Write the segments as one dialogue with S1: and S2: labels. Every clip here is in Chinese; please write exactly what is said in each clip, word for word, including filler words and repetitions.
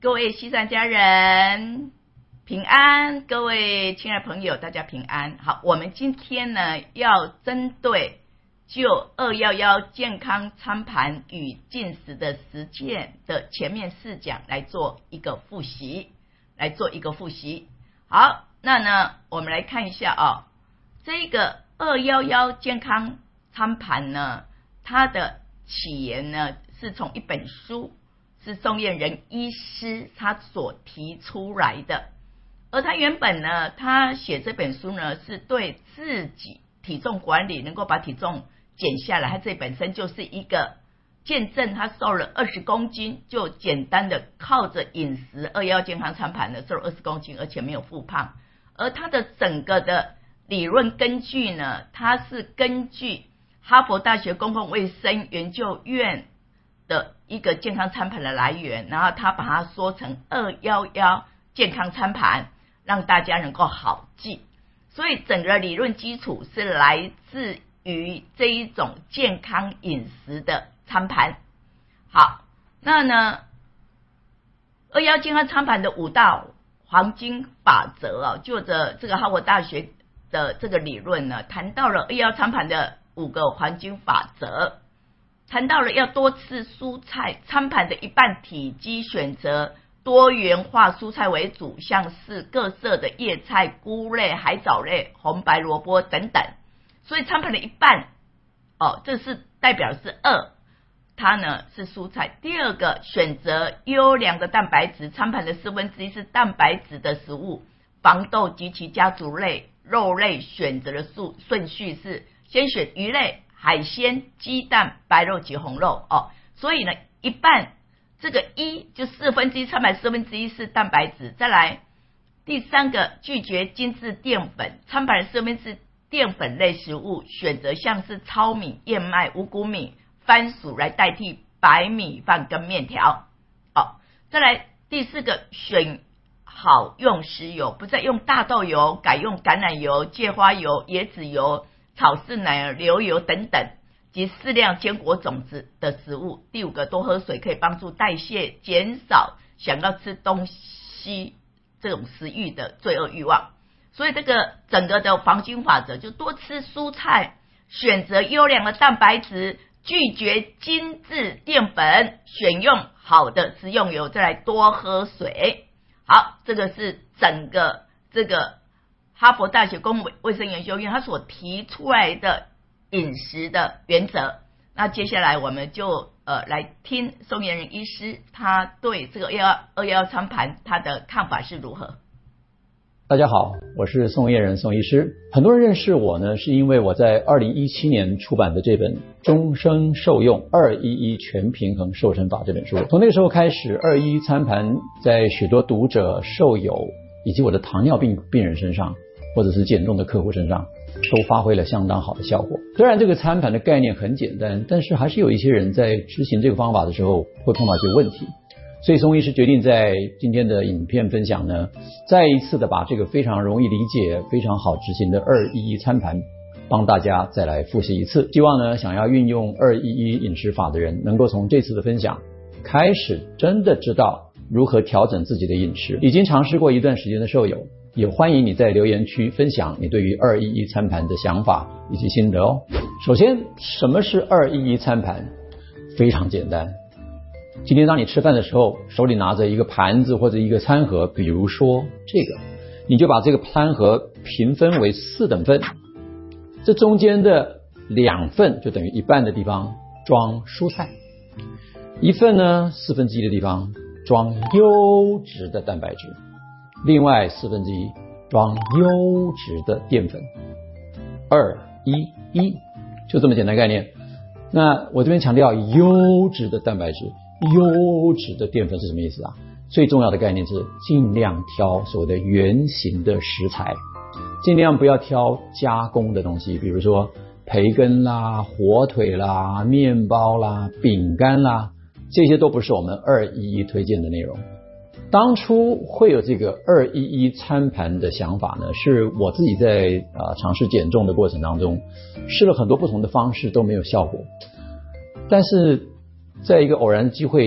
S1: 各位西山家人平安，各位亲爱的朋友大家平安。好，我们今天呢要针对就二一一健康餐盘与进食的实践的前面四讲来做一个复习来做一个复习。好，那呢我们来看一下哦，这个二一一健康餐盘呢，它的起源呢是从一本书，是宋燕人医师他所提出来的。而他原本呢，他写这本书呢是对自己体重管理，能够把体重减下来，他这本身就是一个见证，他瘦了二十公斤，就简单的靠着饮食二一一健康餐盘呢瘦了二十公斤，而且没有复胖。而他的整个的理论根据呢，他是根据哈佛大学公共卫生研究院的一个健康餐盘的来源，然后他把它说成二一一健康餐盘，让大家能够好记。所以整个理论基础是来自于这一种健康饮食的餐盘。好，那呢二一一健康餐盘的五道黄金法则啊，就着这个哈佛大学的这个理论呢，谈到了二一一餐盘的五个黄金法则，谈到了要多吃蔬菜，餐盘的一半体积选择多元化蔬菜为主，像是各色的叶菜、菇类、海藻类、红白萝卜等等。所以餐盘的一半哦，这是代表是二，它呢是蔬菜。第二个，选择优良的蛋白质，餐盘的四分之一是蛋白质的食物，黄豆及其家族类。肉类选择的顺序是先选鱼类、海鲜、鸡蛋、白肉及红肉哦。所以呢，一半这个一就四分之一，餐盘四分之一是蛋白质。再来第三个，拒绝精致淀粉，餐盘四分之一淀粉类食物，选择像是糙米、燕麦、五谷米、番薯来代替白米饭跟面条。哦，再来第四个，选好用食油，不再用大豆油，改用橄榄油、芥花油、椰子油、草饲奶油、牛油等等及适量坚果种子的食物。第五个，多喝水，可以帮助代谢，减少想要吃东西这种食欲的罪恶欲望。所以这个整个的黄金法则就多吃蔬菜，选择优良的蛋白质，拒绝精致淀粉，选用好的食用油，再来多喝水。好，这个是整个这个哈佛大学公共卫生研究院他所提出来的饮食的原则。那接下来我们就呃来听宋燕人医师他对这个二一一餐盘他的看法是如何。
S2: 大家好，我是宋燕人宋医师。很多人认识我呢，是因为我在二零一七年出版的这本《终生受用二一一全平衡瘦身法》这本书。从那个时候开始，二一一餐盘在许多读者、受友以及我的糖尿病病人身上，或者是减重的客户身上，都发挥了相当好的效果。虽然这个餐盘的概念很简单，但是还是有一些人在执行这个方法的时候会碰到一些问题。所以宋医师决定在今天的影片分享呢，再一次的把这个非常容易理解、非常好执行的二一一餐盘帮大家再来复习一次。希望呢，想要运用二一一饮食法的人能够从这次的分享开始真的知道如何调整自己的饮食。已经尝试过一段时间的受友，也欢迎你在留言区分享你对于二一一餐盘的想法以及心得哦。首先，什么是二一一餐盘？非常简单。今天当你吃饭的时候，手里拿着一个盘子或者一个餐盒，比如说这个，你就把这个餐盒平分为四等份，这中间的两份就等于一半的地方装蔬菜，一份呢四分之一的地方装优质的蛋白质，另外四分之一装优质的淀粉。二一一，就这么简单概念。那我这边强调优质的蛋白质，优质的淀粉是什么意思啊？最重要的概念是尽量挑所谓的原型的食材，尽量不要挑加工的东西，比如说培根啦、火腿啦、面包啦、饼干啦，这些都不是我们二一一推荐的内容。当初会有这个二一一餐盘的想法呢，是我自己在呃尝试减重的过程当中，试了很多不同的方式都没有效果，但是在一个偶然的机会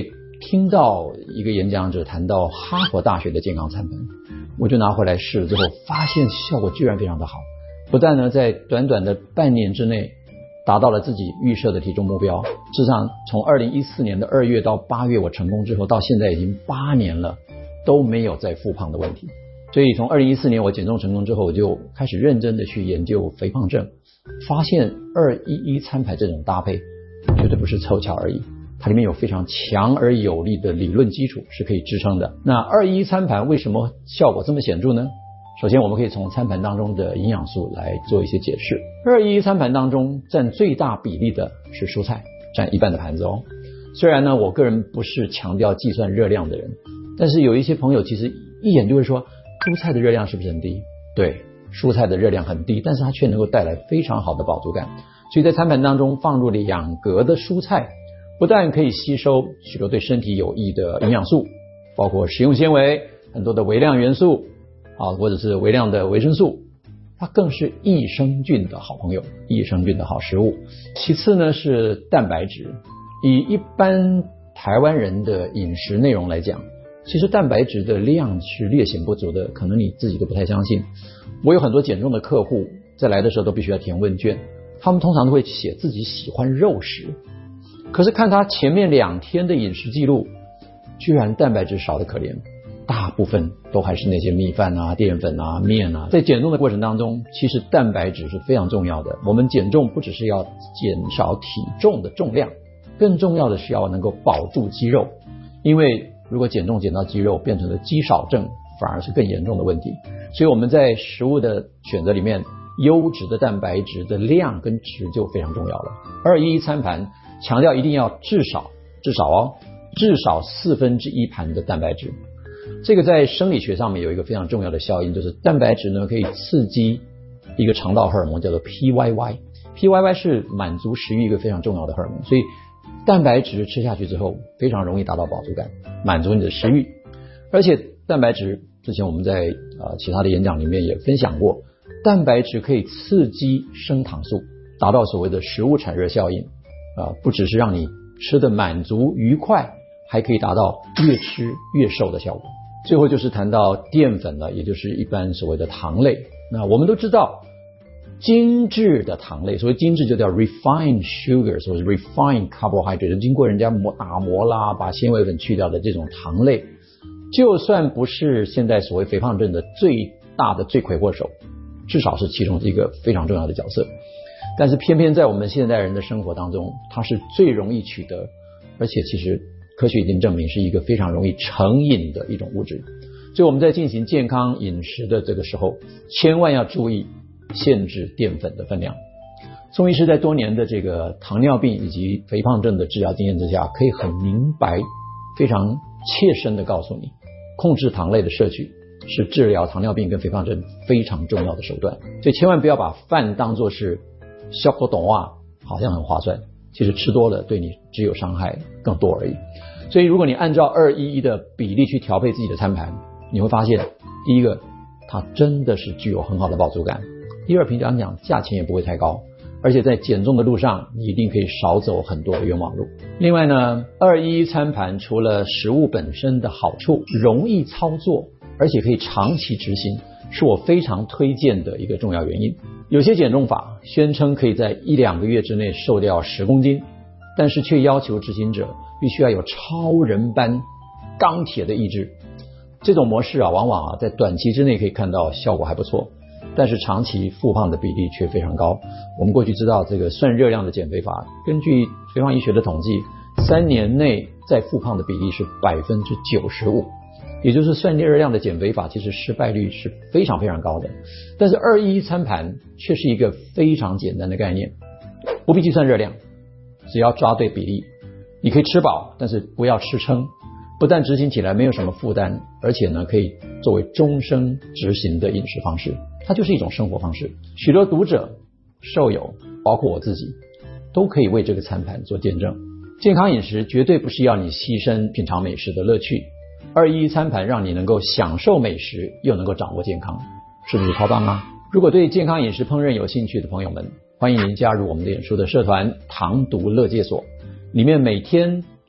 S2: 听到一个演讲者谈到哈佛大学的健康餐盘，我就拿回来试了之后，发现效果居然非常的好，不但呢在短短的半年之内达到了自己预设的体重目标。事实上从二零一四年的二月到八月我成功之后，到现在已经八年了，都没有再复胖的问题。所以从二零一四年我减重成功之后，我就开始认真的去研究肥胖症，发现二一一餐盘这种搭配绝对不是凑巧而已，它里面有非常强而有力的理论基础是可以支撑的。那二一一餐盘为什么效果这么显著呢？首先我们可以从餐盘当中的营养素来做一些解释。二一一餐盘当中占最大比例的是蔬菜，占一半的盘子哦。虽然呢我个人不是强调计算热量的人，但是有一些朋友其实一眼就会说蔬菜的热量是不是很低？对，蔬菜的热量很低，但是它却能够带来非常好的饱足感。所以在餐盘当中放入两格的蔬菜，不但可以吸收许多对身体有益的营养素，包括食用纤维、很多的微量元素啊，或者是微量的维生素，它更是益生菌的好朋友，益生菌的好食物。其次呢是蛋白质，以一般台湾人的饮食内容来讲，其实蛋白质的量是略显不足的，可能你自己都不太相信。我有很多减重的客户在来的时候都必须要填问卷，他们通常都会写自己喜欢肉食，可是看他前面两天的饮食记录，居然蛋白质少得可怜，大部分都还是那些米饭啊、淀粉啊、面啊。在减重的过程当中，其实蛋白质是非常重要的。我们减重不只是要减少体重的重量，更重要的是要能够保住肌肉，因为如果减重减到肌肉变成了肌少症，反而是更严重的问题。所以我们在食物的选择里面，优质的蛋白质的量跟质就非常重要了。二一一餐盘强调一定要至少至少哦至少四分之一盘的蛋白质。这个在生理学上面有一个非常重要的效应，就是蛋白质呢可以刺激一个肠道荷尔蒙叫做 P Y Y， P Y Y 是满足食欲一个非常重要的荷尔蒙，所以蛋白质吃下去之后非常容易达到饱足感，满足你的食欲。而且蛋白质之前我们在呃其他的演讲里面也分享过，蛋白质可以刺激升糖素，达到所谓的食物产热效应啊、呃，不只是让你吃的满足愉快，还可以达到越吃越瘦的效果。最后就是谈到淀粉了，也就是一般所谓的糖类。那我们都知道精致的糖类，所谓精致就叫 refined sugar， 所谓 refined carbohydrate， 经过人家磨打磨啦，把纤维粉去掉的这种糖类，就算不是现在所谓肥胖症的最大的罪魁祸首，至少是其中一个非常重要的角色。但是偏偏在我们现代人的生活当中，它是最容易取得，而且其实科学已经证明是一个非常容易成瘾的一种物质。所以我们在进行健康饮食的这个时候，千万要注意限制淀粉的分量。宋医师在多年的这个糖尿病以及肥胖症的治疗经验之下，可以很明白非常切身的告诉你，控制糖类的摄取是治疗糖尿病跟肥胖症非常重要的手段。所以千万不要把饭当作是小果懂啊，好像很划算，其实吃多了对你只有伤害更多而已。所以如果你按照二一一的比例去调配自己的餐盘，你会发现第一个它真的是具有很好的饱足感，第二平常讲价钱也不会太高，而且在减重的路上你一定可以少走很多的冤枉路。另外呢，二一一餐盘除了食物本身的好处，容易操作，而且可以长期执行，是我非常推荐的一个重要原因。有些减重法宣称可以在一两个月之内瘦掉十公斤，但是却要求执行者必须要有超人般钢铁的意志。这种模式啊，往往啊在短期之内可以看到效果还不错，但是长期复胖的比例却非常高。我们过去知道这个算热量的减肥法，根据肥胖医学的统计，三年内再复胖的比例是百分之九十五，也就是算热量的减肥法其实失败率是非常非常高的。但是二一一餐盘却是一个非常简单的概念，不必计算热量，只要抓对比例，你可以吃饱，但是不要吃撑。不但执行起来没有什么负担，而且呢可以作为终生执行的饮食方式，它就是一种生活方式。许多读者、兽友，包括我自己，都可以为这个餐盘做见证。健康饮食绝对不是要你牺牲品尝美食的乐趣，二一一餐盘让你能够享受美食，又能够掌握健康，是不是超棒啊？如果对健康饮食烹饪有兴趣的朋友们，欢迎您加入我们脸书的社团糖读乐界所，里面每天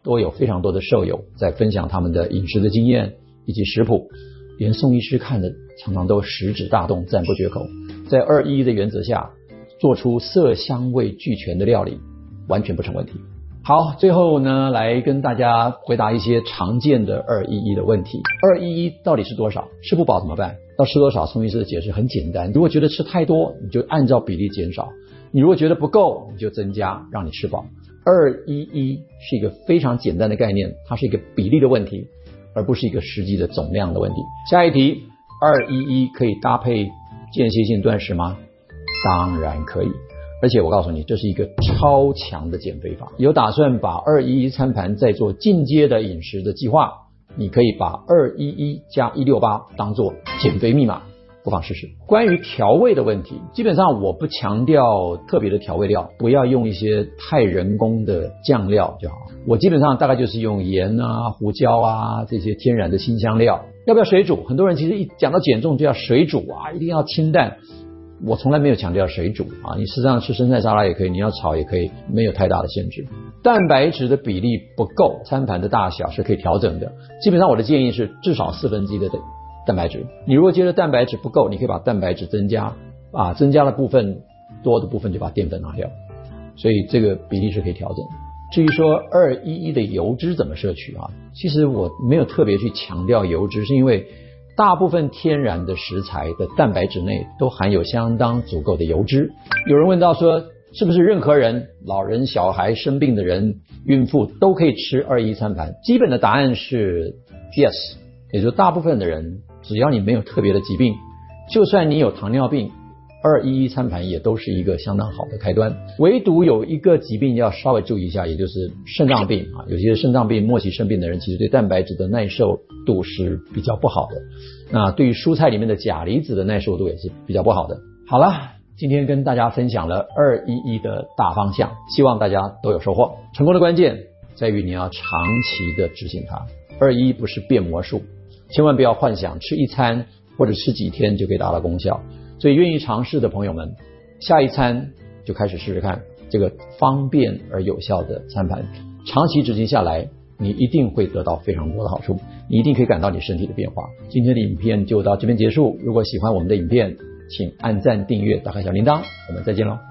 S2: 都有非常多的兽友在分享他们的饮食的经验以及食谱，连宋医师看的常常都食指大动，赞不绝口。在二一一的原则下，做出色香味俱全的料理完全不成问题。好，最后呢，来跟大家回答一些常见的二一一的问题。二一一到底是多少？吃不饱怎么办？要吃多少？宋医师的解释很简单，如果觉得吃太多，你就按照比例减少；你如果觉得不够，你就增加，让你吃饱。二一一是一个非常简单的概念，它是一个比例的问题，而不是一个实际的总量的问题。下一题，二一一可以搭配间歇性断食吗？当然可以。而且我告诉你，这是一个超强的减肥法。有打算把二一一餐盘再做进阶的饮食的计划，你可以把二一一加一六八当做减肥密码，不妨试试。关于调味的问题，基本上我不强调特别的调味料，不要用一些太人工的酱料就好。我基本上大概就是用盐啊、胡椒啊这些天然的辛香料。要不要水煮？很多人其实一讲到减重就要水煮啊，一定要清淡。我从来没有强调水煮啊，你事实上吃生菜沙拉也可以，你要炒也可以，没有太大的限制。蛋白质的比例不够，餐盘的大小是可以调整的。基本上我的建议是至少四分之一的蛋白质。你如果觉得蛋白质不够，你可以把蛋白质增加啊，增加的部分多的部分就把淀粉拿掉，所以这个比例是可以调整的。至于说二一一的油脂怎么摄取啊，其实我没有特别去强调油脂，是因为大部分天然的食材的蛋白质内都含有相当足够的油脂。有人问到说，是不是任何人，老人、小孩、生病的人、孕妇都可以吃二一一餐盘？基本的答案是 yes， 也就是大部分的人，只要你没有特别的疾病，就算你有糖尿病，二一一餐盘也都是一个相当好的开端。唯独有一个疾病要稍微注意一下，也就是肾脏病啊。有些肾脏病末期生病的人，其实对蛋白质的耐受度是比较不好的。那对于蔬菜里面的钾离子的耐受度也是比较不好的。好了，今天跟大家分享了二一一的大方向，希望大家都有收获。成功的关键在于你要长期的执行它。二一一不是变魔术，千万不要幻想吃一餐或者吃几天就可以达到功效。所以愿意尝试的朋友们，下一餐就开始试试看这个方便而有效的餐盘，长期执行下来，你一定会得到非常多的好处，你一定可以感到你身体的变化。今天的影片就到这边结束，如果喜欢我们的影片，请按赞、订阅、打开小铃铛，我们再见咯。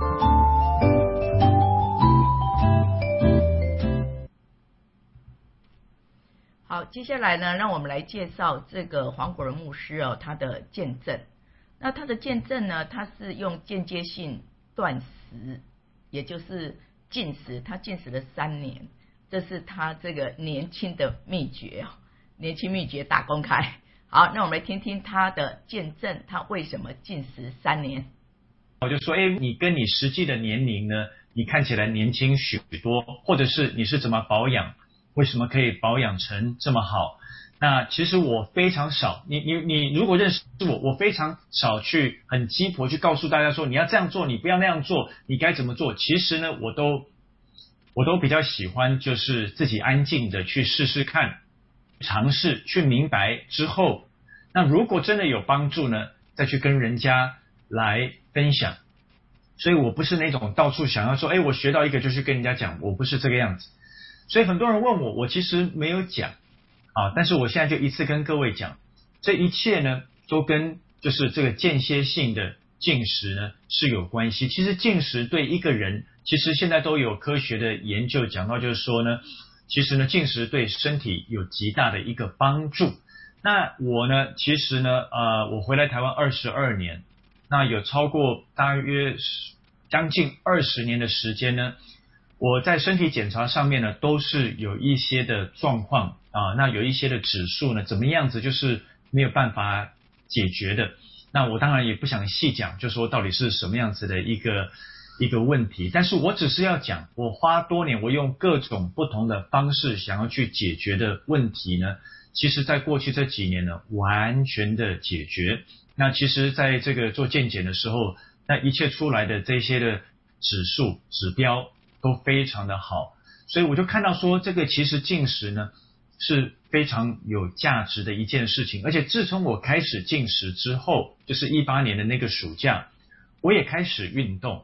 S1: 好，接下来呢，让我们来介绍这个黄国仁牧师哦，他的见证。那他的见证呢，他是用间接性断食，也就是禁食，他禁食了三年，这是他这个年轻的秘诀哦，年轻秘诀大公开。好，那我们来听听他的见证，他为什么禁食三年？
S3: 我就说，哎，你跟你实际的年龄呢，你看起来年轻许多，或者是你是怎么保养，为什么可以保养成这么好？那其实我非常少，你你你如果认识我，我非常少去很鸡婆去告诉大家说你要这样做，你不要那样做，你该怎么做。其实呢，我都我都比较喜欢就是自己安静的去试试看，尝试去明白之后，那如果真的有帮助呢，再去跟人家来分享。所以我不是那种到处想要说，哎，我学到一个就去跟人家讲，我不是这个样子。所以很多人问我，我其实没有讲。啊，但是我现在就一次跟各位讲，这一切呢都跟就是这个间歇性的进食呢是有关系。其实进食对一个人，其实现在都有科学的研究讲到，就是说呢，其实呢进食对身体有极大的一个帮助。那我呢，其实呢，呃，我回来台湾二十二年，那有超过大约将近二十年的时间呢，我在身体检查上面呢都是有一些的状况。啊，那有一些的指数呢，怎么样子就是没有办法解决的。那我当然也不想细讲，就说到底是什么样子的一个一个问题。但是我只是要讲，我花多年，我用各种不同的方式想要去解决的问题呢，其实在过去这几年呢，完全的解决。那其实在这个做健检的时候，那一切出来的这些的指数指标都非常的好，所以我就看到说，这个其实进食呢是非常有价值的一件事情。而且自从我开始进食之后，就是一八年的那个暑假，我也开始运动。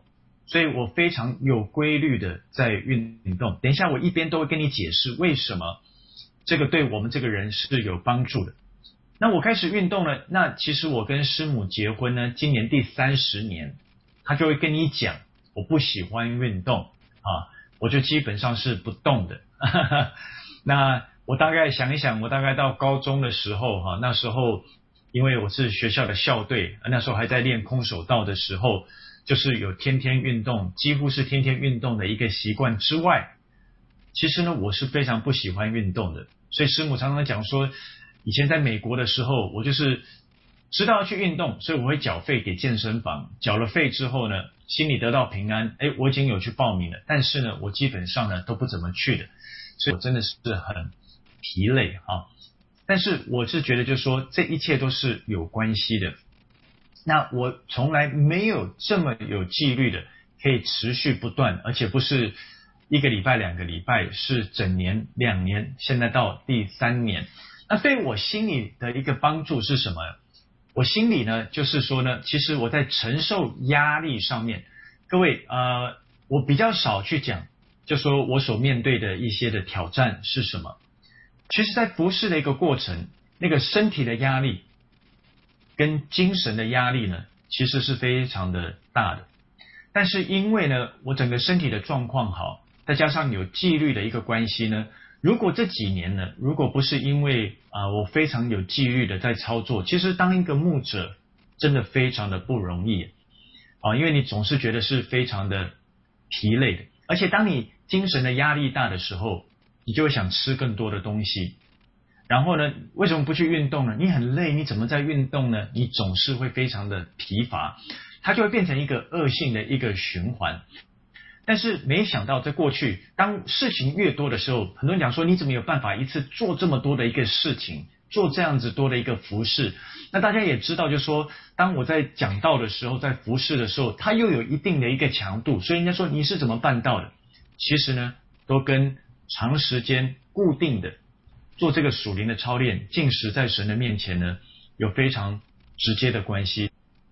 S3: 所以我非常有规律的在运动。等一下我一边都会跟你解释为什么这个对我们这个人是有帮助的。那我开始运动了，那其实我跟师母结婚呢，今年第三十年，他就会跟你讲我不喜欢运动啊，我就基本上是不动的。那我大概想一想，我大概到高中的时候哈、啊，那时候因为我是学校的校队，那时候还在练空手道的时候，就是有天天运动，几乎是天天运动的一个习惯之外，其实呢我是非常不喜欢运动的。所以师母常常讲说，以前在美国的时候，我就是知道要去运动，所以我会缴费给健身房，缴了费之后呢，心里得到平安，诶，我已经有去报名了，但是呢我基本上呢都不怎么去的，所以我真的是很疲累啊。但是我是觉得就是说这一切都是有关系的。那我从来没有这么有纪律的可以持续不断，而且不是一个礼拜两个礼拜，是整年两年，现在到第三年。那对我心里的一个帮助是什么？我心里呢就是说呢，其实我在承受压力上面，各位呃，我比较少去讲，就说我所面对的一些的挑战是什么。其实在服事的一个过程，那个身体的压力跟精神的压力呢，其实是非常的大的。但是因为呢我整个身体的状况好，再加上有纪律的一个关系呢，如果这几年呢，如果不是因为啊、呃、我非常有纪律的在操作，其实当一个牧者真的非常的不容易啊，因为你总是觉得是非常的疲累的，而且当你精神的压力大的时候，你就会想吃更多的东西。然后呢，为什么不去运动呢？你很累，你怎么在运动呢？你总是会非常的疲乏，它就会变成一个恶性的一个循环。但是没想到在过去，当事情越多的时候，很多人讲说你怎么有办法一次做这么多的一个事情，做这样子多的一个服事。那大家也知道，就是说当我在讲道的时候，在服事的时候，它又有一定的一个强度，所以人家说你是怎么办到的？其实呢都跟长时间固定的做这个属灵的操练，进食在神的面前呢有非常直接的关系。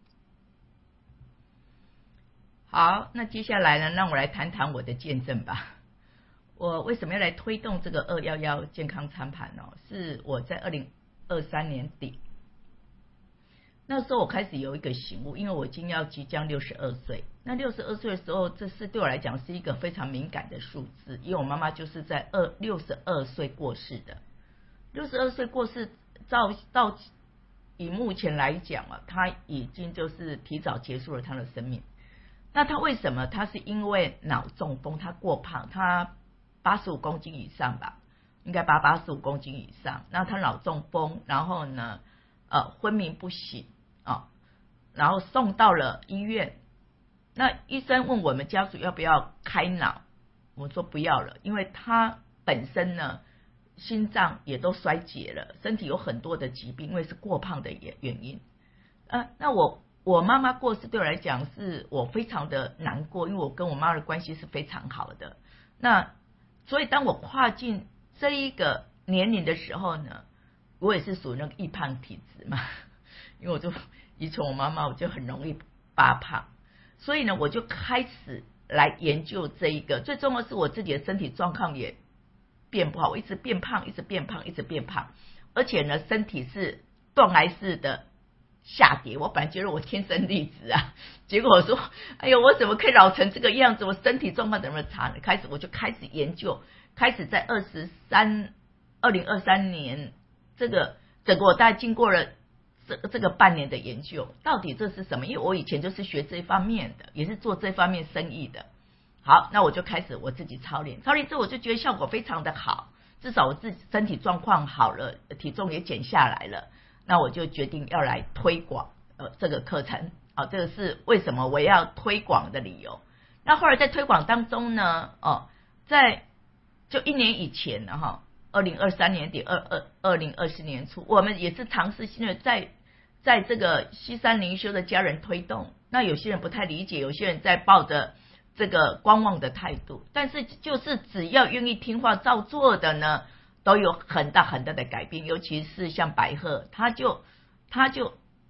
S1: 好，那接下来呢，让我来谈谈我的见证吧。我为什么要来推动这个二一一健康餐盘呢？是我在二零二三年底，那时候我开始有一个醒悟，因为我已经要即将六十二岁。那六十二岁的时候，这是对我来讲是一个非常敏感的数字，因为我妈妈就是在二六十二岁过世的。六十二岁过世，照到以目前来讲啊，她已经就是提早结束了她的生命。那他为什么？他是因为脑中风，他过胖，他八十五公斤以上吧，应该八八十五公斤以上。那他脑中风，然后呢，呃，昏迷不醒啊、哦，然后送到了医院。那医生问我们家属要不要开脑，我说不要了，因为他本身呢，心脏也都衰竭了，身体有很多的疾病，因为是过胖的原因。呃，那我。我妈妈过世对我来讲是我非常的难过，因为我跟我妈的关系是非常好的。那所以当我跨进这一个年龄的时候呢，我也是属于那个易胖体质嘛，因为我就遗传我妈妈，我就很容易发胖，所以呢我就开始来研究这一个。最重要的是我自己的身体状况也变不好，我一直变胖，一直变胖，一直变胖，而且呢身体是断崖式的下跌。我本来觉得我天生丽质啊，结果我说哎呦，我怎么可以老成这个样子，我身体状况怎么差呢？开始我就开始研究，开始在二十三二零二三年这个整个我大概经过了这这个半年的研究，到底这是什么？因为我以前就是学这方面的，也是做这方面生意的。好，那我就开始我自己操练，操练之后我就觉得效果非常的好，至少我自己身体状况好了，体重也减下来了。那我就决定要来推广呃这个课程啊、哦，这个是为什么我要推广的理由。那后来在推广当中呢，哦，在就一年以前呢哈，二零二三年底二二二零二四年初，我们也是尝试性的在在这个西山灵修的家人推动。那有些人不太理解，有些人在抱着这个观望的态度，但是就是只要愿意听话照做的呢，都有很大很大的改变。尤其是像白鹤，他就他就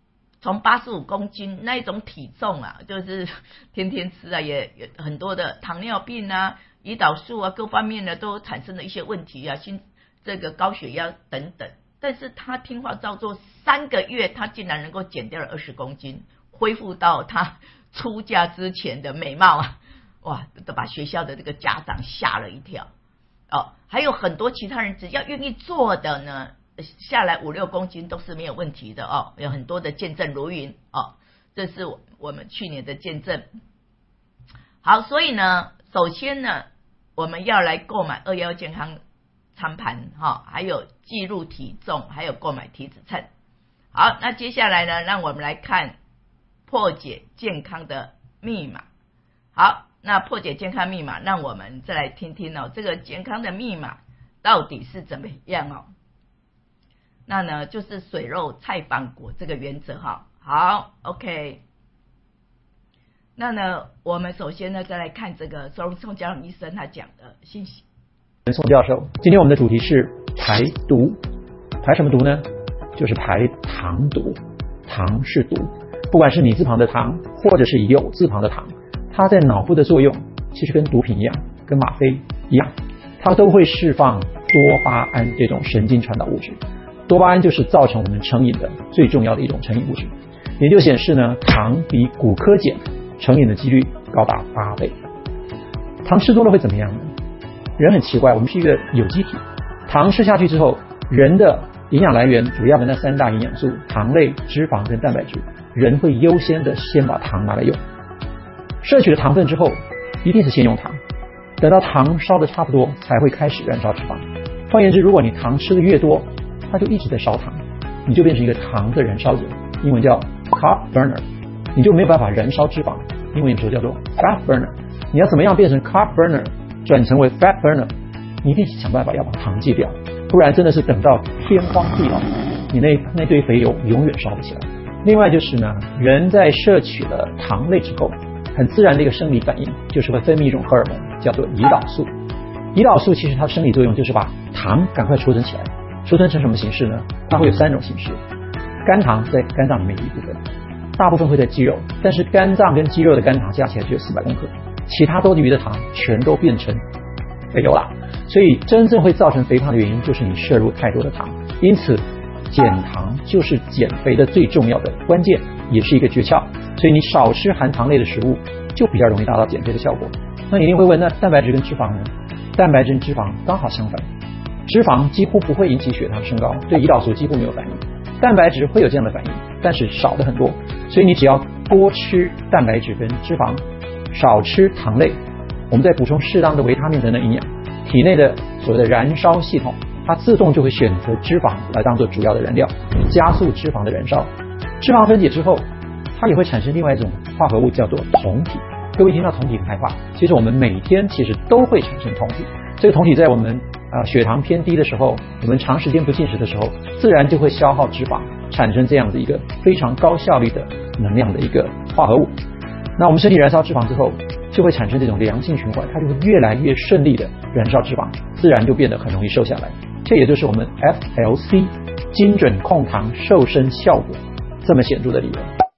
S1: 从八十五公斤那一种体重啊，就是天天吃啊，也也很多的糖尿病啊、胰岛素啊各方面的都产生了一些问题啊，心这个高血压等等。但是他听话照做，三个月他竟然能够减掉了二十公斤，恢复到他出嫁之前的美貌啊！哇，都把学校的这个家长吓了一跳哦。还有很多其他人只要愿意做的呢，下来五六公斤都是没有问题的哦。有很多的见证如云哦，这是我们去年的见证。好，所以呢，首先呢，我们要来购买二一一健康餐盘哈，还有记录体重，还有购买体脂秤。好，那接下来呢，让我们来看破解健康的密码。好，那破解健康密码，让我们再来听听哦，这个健康的密码到底是怎么样哦？那呢，就是水肉菜饭果这个原则哈。好 ，OK。那呢，我们首先呢，再来看这个宋宋家荣医生他讲的信息。
S2: 宋教授，今天我们的主题是排毒。排什么毒呢？就是排糖毒。糖是毒，不管是米字旁的糖，或者是酉字旁的糖，它在脑部的作用其实跟毒品一样，跟吗啡一样，它都会释放多巴胺这种神经传导物质。多巴胺就是造成我们成瘾的最重要的一种成瘾物质。研究显示呢，糖比古柯碱成瘾的几率高达八倍。糖吃多了会怎么样呢？人很奇怪，我们是一个有机体，糖吃下去之后，人的营养来源主要的那三大营养素糖类、脂肪跟蛋白质，人会优先的先把糖拿来用。摄取了糖分之后，一定是先用糖，等到糖烧的差不多才会开始燃烧脂肪。换言之，如果你糖吃的越多，它就一直在烧糖，你就变成一个糖的燃烧者，英文叫 carb burner， 你就没有办法燃烧脂肪，英文有时候叫做 fat burner。 你要怎么样变成 carb burner 转成为 fat burner？ 你一定想办法要把糖戒掉，不然真的是等到天荒地老，你那那堆肥油永远烧不起来。另外就是呢，人在摄取了糖类之后，很自然的一个生理反应就是会分泌一种荷尔蒙，叫做胰岛素。胰岛素其实它的生理作用就是把糖赶快储存起来。储存成什么形式呢？它会有三种形式。肝糖在肝脏里面有一部分，大部分会在肌肉，但是肝脏跟肌肉的肝糖加起来只有四百公克，其他多余的糖全都变成肥油了。所以真正会造成肥胖的原因就是你摄入太多的糖。因此减糖就是减肥的最重要的关键，也是一个诀窍。所以你少吃含糖类的食物，就比较容易达到减肥的效果。那你一定会问，那蛋白质跟脂肪呢？蛋白质跟脂肪刚好相反，脂肪几乎不会引起血糖升高，对胰岛素几乎没有反应。蛋白质会有这样的反应，但是少的很多。所以你只要多吃蛋白质跟脂肪，少吃糖类，我们再补充适当的维他命等等营养，体内的所谓的燃烧系统，它自动就会选择脂肪来当做主要的燃料，加速脂肪的燃烧。脂肪分解之后，它也会产生另外一种化合物，叫做酮体。各位听到酮体很害怕，其实我们每天其实都会产生酮体。这个酮体在我们呃血糖偏低的时候，我们长时间不进食的时候，自然就会消耗脂肪，产生这样子一个非常高效率的能量的一个化合物。那我们身体燃烧脂肪之后，就会产生这种良性循环，它就会越来越顺利的燃烧脂肪，自然就变得很容易瘦下来。这也就是我们 F L C 精准控糖瘦身效果这么显著的理由。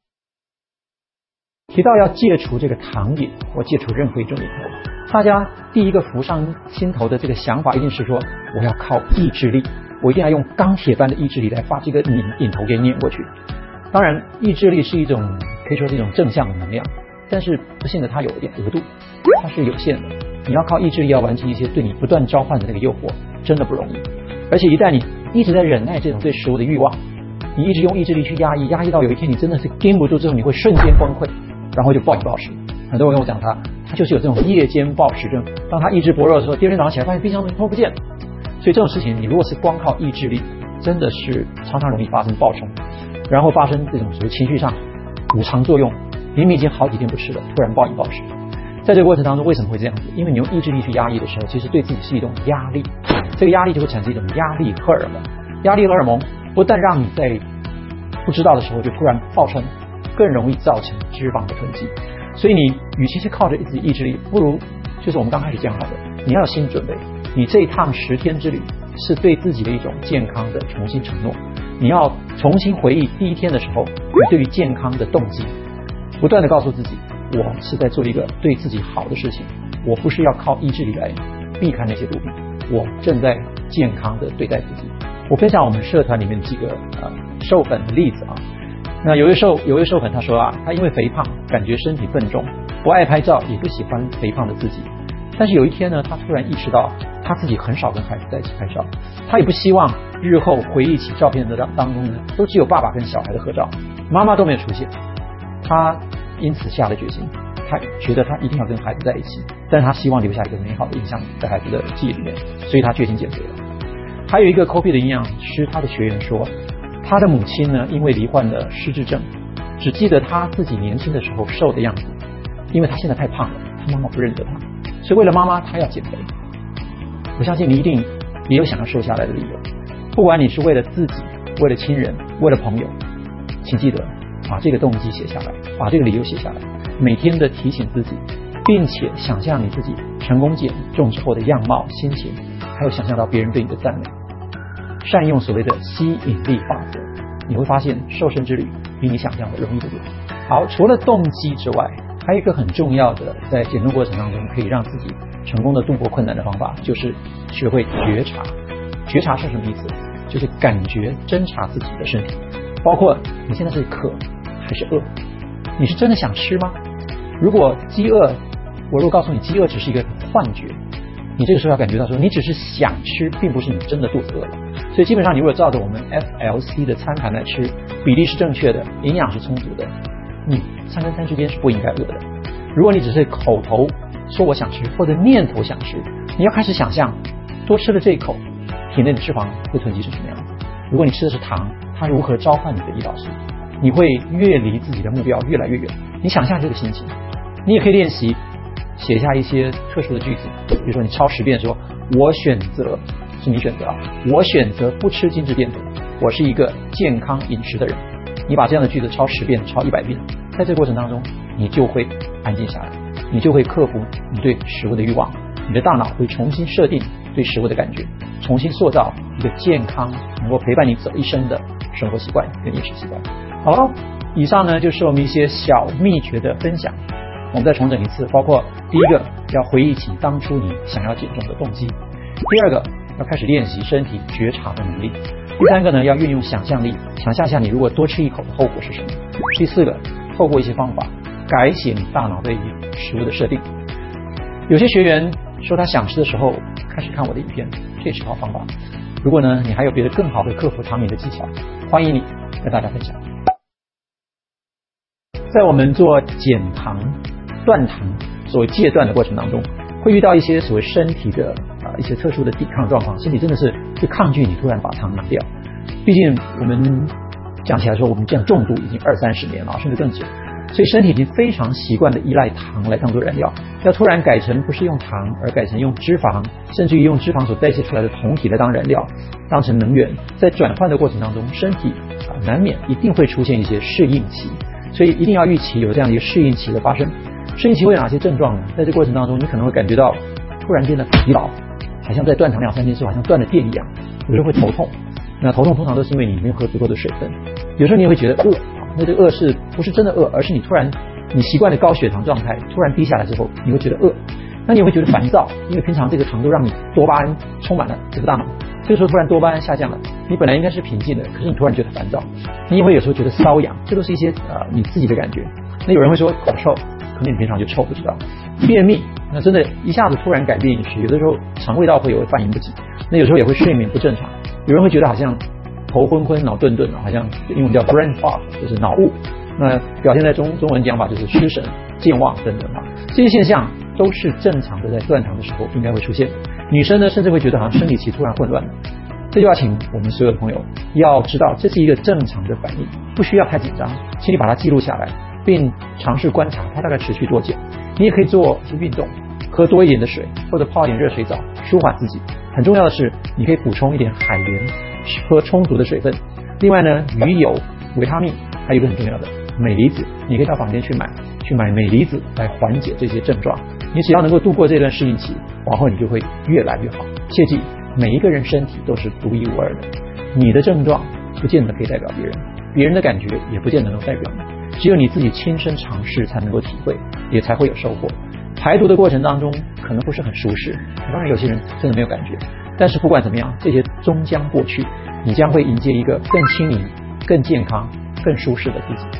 S2: 提到要戒除这个糖瘾或戒除任何一种瘾头，大家第一个浮上心头的这个想法一定是说，我要靠意志力，我一定要用钢铁般的意志力来把这个瘾瘾头给碾过去。当然，意志力是一种可以说是一种正向的能量，但是不幸的它有一点额度，它是有限的。你要靠意志力要完成一些对你不断召唤的那个诱惑，真的不容易。而且一旦你一直在忍耐这种对食物的欲望，你一直用意志力去压抑，压抑到有一天你真的是禁不住之后，你会瞬间崩溃，然后就暴饮暴食。很多人跟我讲他，他就是有这种夜间暴食症。当他意志薄弱的时候，第二天早上起来发现冰箱东西都不见了。所以这种事情，你如果是光靠意志力，真的是常常容易发生暴冲，然后发生这种所谓情绪上补偿作用。明明已经好几天不吃了，突然暴饮暴食。在这个过程当中，为什么会这样子？因为你用意志力去压抑的时候，其实对自己是一种压力。这个压力就会产生一种压力荷尔蒙。压力荷尔蒙不但让你在不知道的时候就突然暴冲，更容易造成脂肪的囤积。所以你与其是靠着自己意志力，不如就是我们刚开始讲好的，你要有心理准备，你这一趟十天之旅是对自己的一种健康的重新承诺。 你要重新回忆第一天的时候，你对于健康的动机，不断的告诉自己，我是在做一个对自己好的事情，我不是要靠意志力来避开那些毒品，我正在健康的对待自己。我分享我们社团里面几个呃瘦粉的例子啊。那有一瘦有一位瘦粉他说啊，他因为肥胖，感觉身体笨重，不爱拍照，也不喜欢肥胖的自己。但是有一天呢，他突然意识到他自己很少跟孩子在一起拍照，他也不希望日后回忆起照片的当当中呢，都只有爸爸跟小孩的合照，妈妈都没有出现。他因此下了决心，他觉得他一定要跟孩子在一起，但是他希望留下一个美好的印象在孩子的记忆里面，所以他决心减肥了。还有一个 Copy 的营养师，他的学员说，他的母亲呢，因为罹患了失智症，只记得他自己年轻的时候瘦的样子，因为他现在太胖了，他妈妈不认得他，所以为了妈妈，他要减肥。我相信你一定也有想要瘦下来的理由，不管你是为了自己，为了亲人，为了朋友，请记得把这个动机写下来，把这个理由写下来，每天的提醒自己，并且想象你自己成功减重之后的样貌、心情，还有想象到别人对你的赞美。善用所谓的吸引力法则，你会发现瘦身之旅比你想象的容易得多。好，除了动机之外，还有一个很重要的在减重过程当中可以让自己成功的度过困难的方法，就是学会觉察。觉察是什么意思？就是感觉侦察自己的身体，包括你现在是渴还是饿，你是真的想吃吗？如果饥饿，我如果告诉你饥饿只是一个幻觉，你这个时候要感觉到说你只是想吃，并不是你真的肚子饿了。所以基本上你如果照着我们 F L C 的餐盘来吃，比例是正确的，营养是充足的，你三跟三之间是不应该饿的。如果你只是口头说我想吃，或者念头想吃，你要开始想象多吃了这一口，体内的脂肪会囤积成什么样子。如果你吃的是糖，它如何召唤你的胰岛素，你会越离自己的目标越来越远。你想象这个心情，你也可以练习写下一些特殊的句子，比如说你抄十遍说我选择，是你选择啊，我选择不吃精致淀粉，我是一个健康饮食的人。你把这样的句子抄十遍，抄一百遍，在这个过程当中，你就会安静下来，你就会克服你对食物的欲望，你的大脑会重新设定对食物的感觉，重新塑造一个健康能够陪伴你走一生的生活习惯跟饮食习惯。好了，以上呢就是我们一些小秘诀的分享。我们再重整一次，包括第一个要回忆起当初你想要减重的动机，第二个要开始练习身体觉察的能力，第三个呢要运用想象力，想象一下你如果多吃一口的后果是什么，第四个透过一些方法改写你大脑对于食物的设定。有些学员说他想吃的时候开始看我的影片，这也是好方法。如果呢你还有别的更好的克服糖瘾的技巧，欢迎你跟大家分享。在我们做减糖断糖所谓戒断的过程当中，会遇到一些所谓身体的啊、呃、一些特殊的抵抗状况，身体真的是会抗拒你突然把糖拿掉。毕竟我们讲起来说，我们这样重度已经二三十年了，甚至更久，所以身体已经非常习惯的依赖糖来当做燃料。要突然改成不是用糖，而改成用脂肪，甚至于用脂肪所代谢出来的酮体来当燃料，当成能源，在转换的过程当中，身体啊难免一定会出现一些适应期。所以一定要预期有这样一个适应期的发生。适应期会有哪些症状呢？在这过程当中，你可能会感觉到突然间的疲劳，好像在断糖两三天之后，好像断了电一样。有时候会头痛，那头痛通常都是因为你没有喝足够的水分。有时候你也会觉得饿，那这个饿是不是真的饿，而是你突然你习惯的高血糖状态突然低下来之后，你会觉得饿。那你也会觉得烦躁，因为平常这个糖都让你多巴胺充满了这个大脑，这个时候突然多巴胺下降了，你本来应该是平静的，可是你突然觉得烦躁，你也会有时候觉得瘙痒，这都是一些呃你自己的感觉。那有人会说口臭，可能你平常就臭不知道。便秘，那真的一下子突然改变饮食，有的时候肠胃道会有反应不及，那有时候也会睡眠不正常，有人会觉得好像头昏昏脑顿顿，好像英文叫 brain fog， 就是脑雾，那表现在中中文讲法就是失神健忘等等啊，这些现象都是正常的，在断糖的时候应该会出现的。女生呢，甚至会觉得好像生理期突然混乱了，这就要请我们所有的朋友要知道，这是一个正常的反应，不需要太紧张，请你把它记录下来，并尝试观察它大概持续多久。你也可以做一些运动，喝多一点的水，或者泡一点热水澡，舒缓自己。很重要的是，你可以补充一点海盐，喝充足的水分。另外呢，鱼油、维他命，还有一个很重要的镁离子，你可以到坊间去买，去买镁离子来缓解这些症状。你只要能够度过这段适应期，往后你就会越来越好。切记，每一个人身体都是独一无二的，你的症状不见得可以代表别人，别人的感觉也不见得能代表你，只有你自己亲身尝试才能够体会，也才会有收获。排毒的过程当中可能不是很舒适，当然有些人真的没有感觉，但是不管怎么样，这些终将过去，你将会迎接一个更轻盈、更健康、更舒适的自己。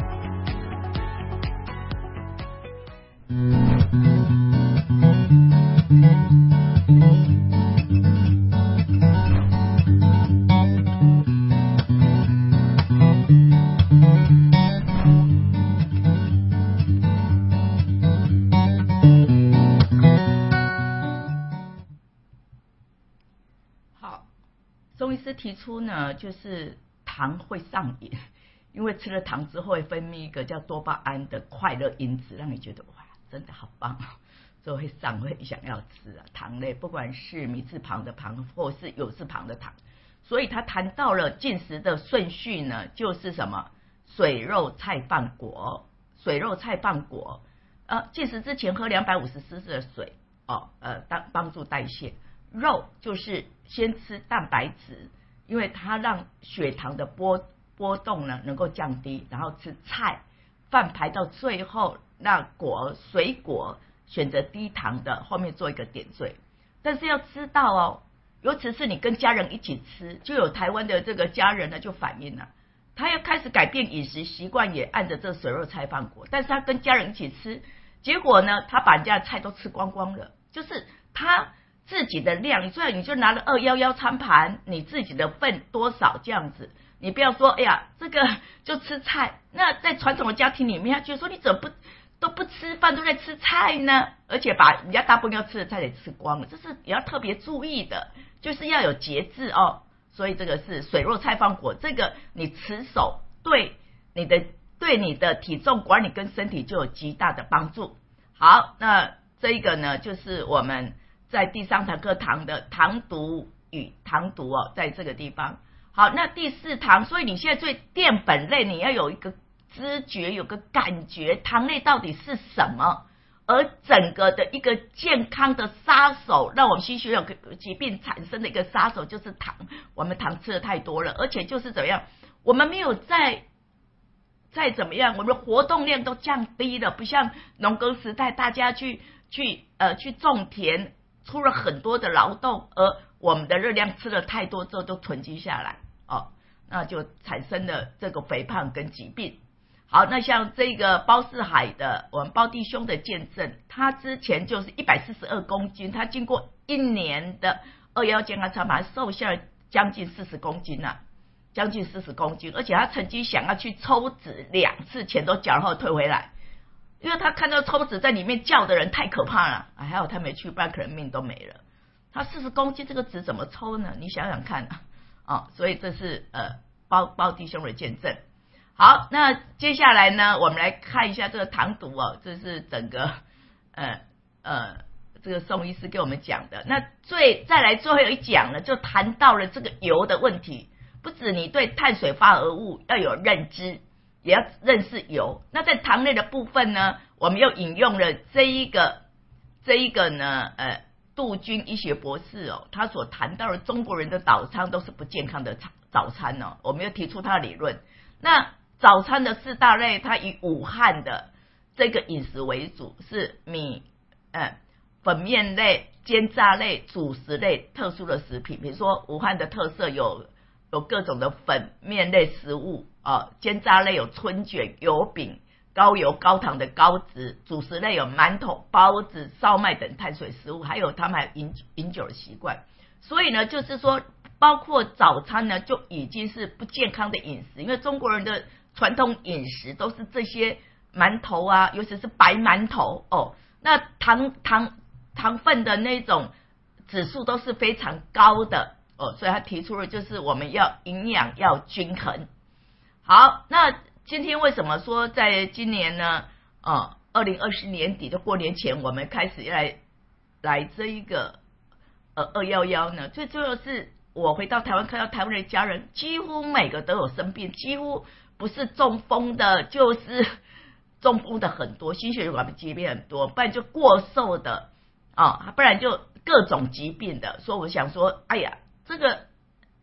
S1: 宋医师提出呢，就是糖会上瘾，因为吃了糖之后会分泌一个叫多巴胺的快乐因子，让你觉得哇，真的好棒，所以会上会想要吃啊糖类，不管是米字旁的糖或是酉字旁的糖。所以他谈到了进食的顺序呢，就是什么水肉菜饭果，水肉菜饭果，呃，进食之前喝两百五十c c的水哦，呃，帮帮助代谢。肉就是先吃蛋白质，因为它让血糖的波波动呢能够降低，然后吃菜，饭排到最后，那果水果选择低糖的，后面做一个点缀。但是要知道哦，尤其是你跟家人一起吃，就有台湾的这个家人呢就反映了，他要开始改变饮食习惯，也按着这水肉菜饭果，但是他跟家人一起吃，结果呢他把人家的菜都吃光光了，就是他自己的量，你虽然你就拿了二一一餐盘，你自己的份多少这样子，你不要说哎呀这个就吃菜，那在传统的家庭里面，他觉得说你怎么不都不吃饭都在吃菜呢？而且把人家大部分要吃的菜给吃光了，这是也要特别注意的，就是要有节制哦。所以这个是水肉菜饭果，这个你持守对你的对你的体重管理跟身体就有极大的帮助。好，那这一个呢就是我们在第三堂课谈的糖毒与糖毒哦，在这个地方。好，那第四堂，所以你现在对淀粉类你要有一个知觉，有个感觉，糖类到底是什么？而整个的一个健康的杀手，让我们心血管疾病产生的一个杀手就是糖。我们糖吃的太多了，而且就是怎么样，我们没有在再怎么样，我们活动量都降低了，不像农耕时代，大家去去呃去种田，出了很多的劳动，而我们的热量吃了太多之后都囤积下来哦，那就产生了这个肥胖跟疾病。好，那像这个包四海的我们包弟兄的见证，他之前就是一百四十二公斤，他经过一年的二幺健康餐盘瘦下了将近四十公斤啊，将近四十公斤，而且他曾经想要去抽脂两次，钱都缴后退回来，因为他看到抽脂在里面叫的人太可怕了，还好他没去，不然可能命都没了。他四十公斤这个脂怎么抽呢？你想想看啊，哦，所以这是呃包包弟兄的见证。好，那接下来呢，我们来看一下这个糖毒哦，这是整个呃呃这个宋医师给我们讲的。那最再来最后一讲呢，就谈到了这个油的问题，不止你对碳水化合物要有认知，也要认识油。那在糖类的部分呢，我们又引用了这一个这一个呢呃杜军医学博士哦，他所谈到的中国人的早餐都是不健康的早餐哦，我们又提出他的理论。那早餐的四大类，它以武汉的这个饮食为主，是米、呃、粉面类、煎炸类、主食类、特殊的食品。比如说武汉的特色有有各种的粉面类食物啊、呃，煎炸类有春卷、油饼、高油高糖的高脂，主食类有馒头、包子、烧麦等碳水食物，还有他们还有饮饮酒的习惯。所以呢，就是说包括早餐呢就已经是不健康的饮食，因为中国人的传统饮食都是这些馒头啊，尤其是白馒头哦，那糖糖糖分的那种指数都是非常高的哦，所以他提出了就是我们要营养要均衡。好，那今天为什么说在今年呢？呃，二零二四年底的过年前，我们开始来来这一个呃二一一呢？最重要是我回到台湾看到台湾的家人，几乎每个都有生病，几乎不是中风的，就是中风的很多，心血管疾病很多，不然就过瘦的啊、哦，不然就各种疾病的。所以我想说，哎呀，这个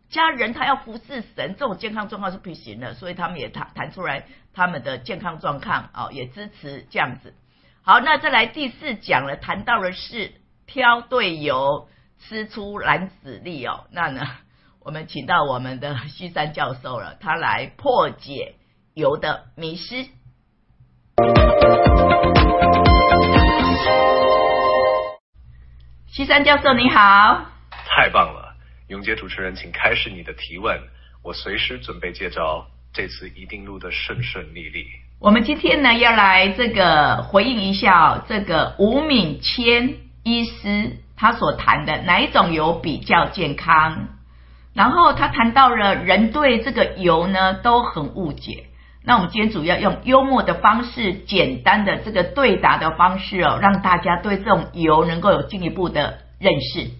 S1: 家人他要服侍神，这种健康状况是不行的，所以他们也谈谈出来他们的健康状况哦，也支持这样子。好，那再来第四讲了，谈到的是挑对油吃出蓝籽粒哦。那呢，我们请到我们的西山教授了，他来破解油的迷思。西山教授你好。
S4: 太棒了，永杰主持人，请开始你的提问，我随时准备接招，这次一定录得顺顺利利。
S1: 我们今天呢要来这个回应一下、哦、这个吴敏谦医师他所谈的哪一种油比较健康，然后他谈到了人对这个油呢都很误解。那我们今天主要用幽默的方式，简单的这个对答的方式哦，让大家对这种油能够有进一步的认识。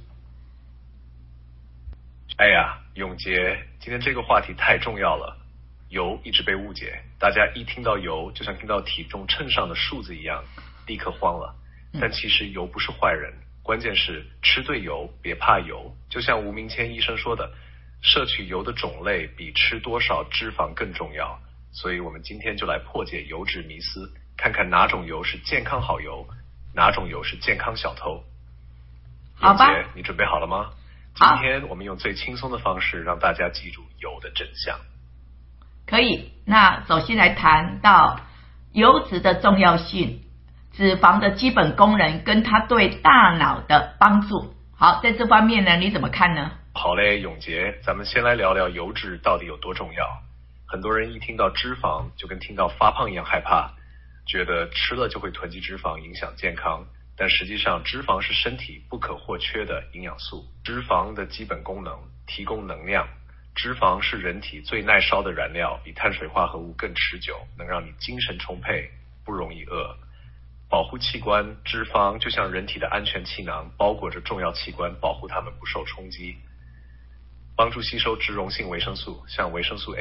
S4: 哎呀，永杰，今天这个话题太重要了。油一直被误解，大家一听到油就像听到体重秤上的数字一样，立刻慌了。但其实油不是坏人，关键是吃对油，别怕油。就像吴明谦医生说的，摄取油的种类比吃多少脂肪更重要。所以我们今天就来破解油脂迷思，看看哪种油是健康好油，哪种油是健康小偷。
S1: 好吧，
S4: 姐，你准备好了吗？今天我们用最轻松的方式让大家记住油的真相。
S1: 可以，那首先来谈到油脂的重要性，脂肪的基本功能跟它对大脑的帮助。好，在这方面呢，你怎么看呢？
S4: 好嘞，永杰，咱们先来聊聊油脂到底有多重要。很多人一听到脂肪就跟听到发胖一样害怕，觉得吃了就会囤积脂肪影响健康，但实际上脂肪是身体不可或缺的营养素。脂肪的基本功能提供能量，脂肪是人体最耐烧的燃料，比碳水化合物更持久，能让你精神充沛，不容易饿。保护器官，脂肪就像人体的安全气囊，包裹着重要器官，保护它们不受冲击。帮助吸收脂溶性维生素，像维生素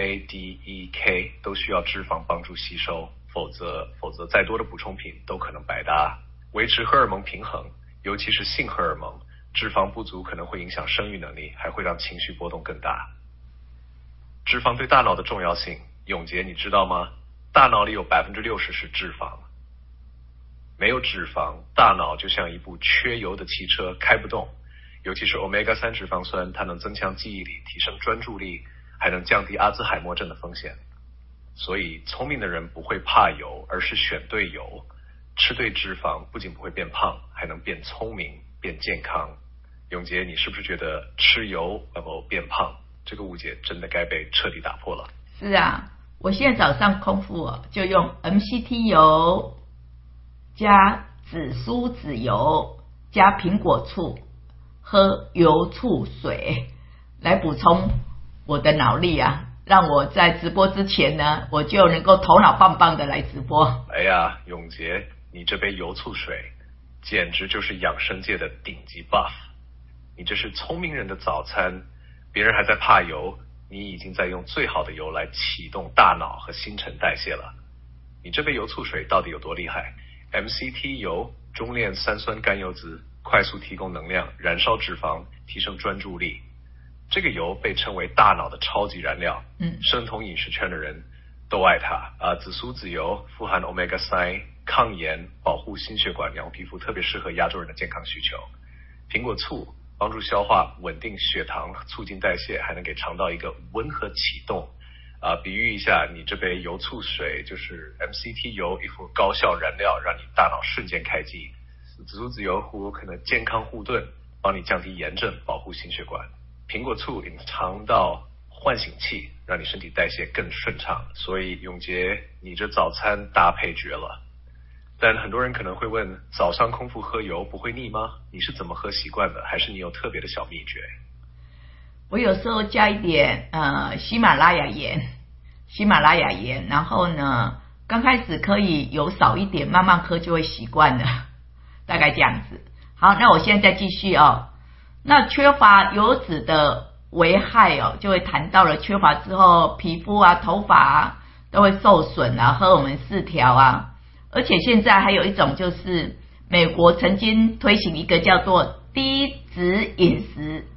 S4: A、D、E、K 都需要脂肪帮助吸收，否则否则再多的补充品都可能白搭。维持荷尔蒙平衡，尤其是性荷尔蒙，脂肪不足可能会影响生育能力，还会让情绪波动更大。脂肪对大脑的重要性，永杰你知道吗？大脑里有 百分之六十 是脂肪。没有脂肪，大脑就像一部缺油的汽车，开不动。尤其是 欧米伽三 脂肪酸，它能增强记忆力，提升专注力，还能降低阿兹海默症的风险。所以聪明的人不会怕油，而是选对油。吃对脂肪不仅不会变胖，还能变聪明变健康。永杰，你是不是觉得吃油能够变胖这个误解真的该被彻底打破了？
S1: 是啊，我现在早上空腹、哦、就用 M C T 油加紫苏籽油加苹果醋，喝油醋水来补充我的脑力啊，让我在直播之前呢，我就能够头脑棒棒的来直播。
S4: 哎呀，永杰，你这杯油醋水简直就是养生界的顶级 buff， 你这是聪明人的早餐。别人还在怕油，你已经在用最好的油来启动大脑和新陈代谢了。你这杯油醋水到底有多厉害？ M C T 油，中链三酸甘油酯，快速提供能量，燃烧脂肪，提升专注力。这个油被称为大脑的超级燃料，嗯，生酮饮食圈的人都爱它啊。紫苏籽油富含 欧米伽三，抗炎，保护心血管，养护皮肤，特别适合亚洲人的健康需求。苹果醋帮助消化，稳定血糖，促进代谢，还能给肠道一个温和启动。啊，比喻一下，你这杯油醋水就是 M C T 油，一副高效燃料，让你大脑瞬间开机。紫苏籽油壶可能健康护盾，帮你降低炎症，保护心血管。苹果醋隐肠道唤醒器，让你身体代谢更顺畅。所以永杰，你这早餐搭配绝了。但很多人可能会问，早上空腹喝油不会腻吗？你是怎么喝习惯的？还是你有特别的小秘诀？
S1: 我有时候加一点呃喜马拉雅盐，喜马拉雅盐，然后呢，刚开始可以油少一点，慢慢喝就会习惯了，大概这样子。好，那我现在再继续哦。那缺乏油脂的危害哦，就会谈到了缺乏之后，皮肤啊、头发啊都会受损啊，荷尔蒙失调啊。而且现在还有一种，就是美国曾经推行一个叫做低脂饮食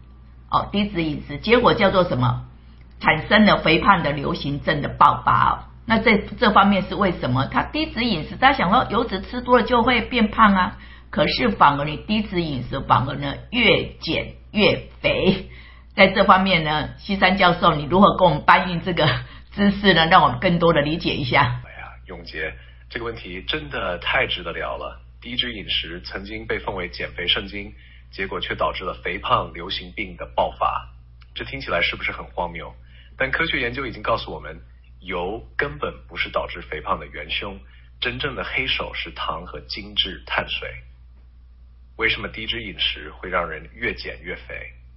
S1: 哦，低脂饮食，结果叫做什么？产生了肥胖的流行症的爆发哦。那这这方面是为什么？他低脂饮食，大家想说油脂吃多了就会变胖啊，可是反而你低脂饮食反而呢越减越肥。在这方面呢，西山教授，你如何跟我们搬运这个知识呢？让我们更多的理解一下。
S4: 哎呀，永杰，这个问题真的太值得聊了。低脂饮食曾经被奉为减肥圣经，结果却导致了肥胖流行病的爆发。这听起来是不是很荒谬？但科学研究已经告诉我们，油根本不是导致肥胖的元凶，真正的黑手是糖和精致碳水。为什么低脂饮食会让人越减越肥？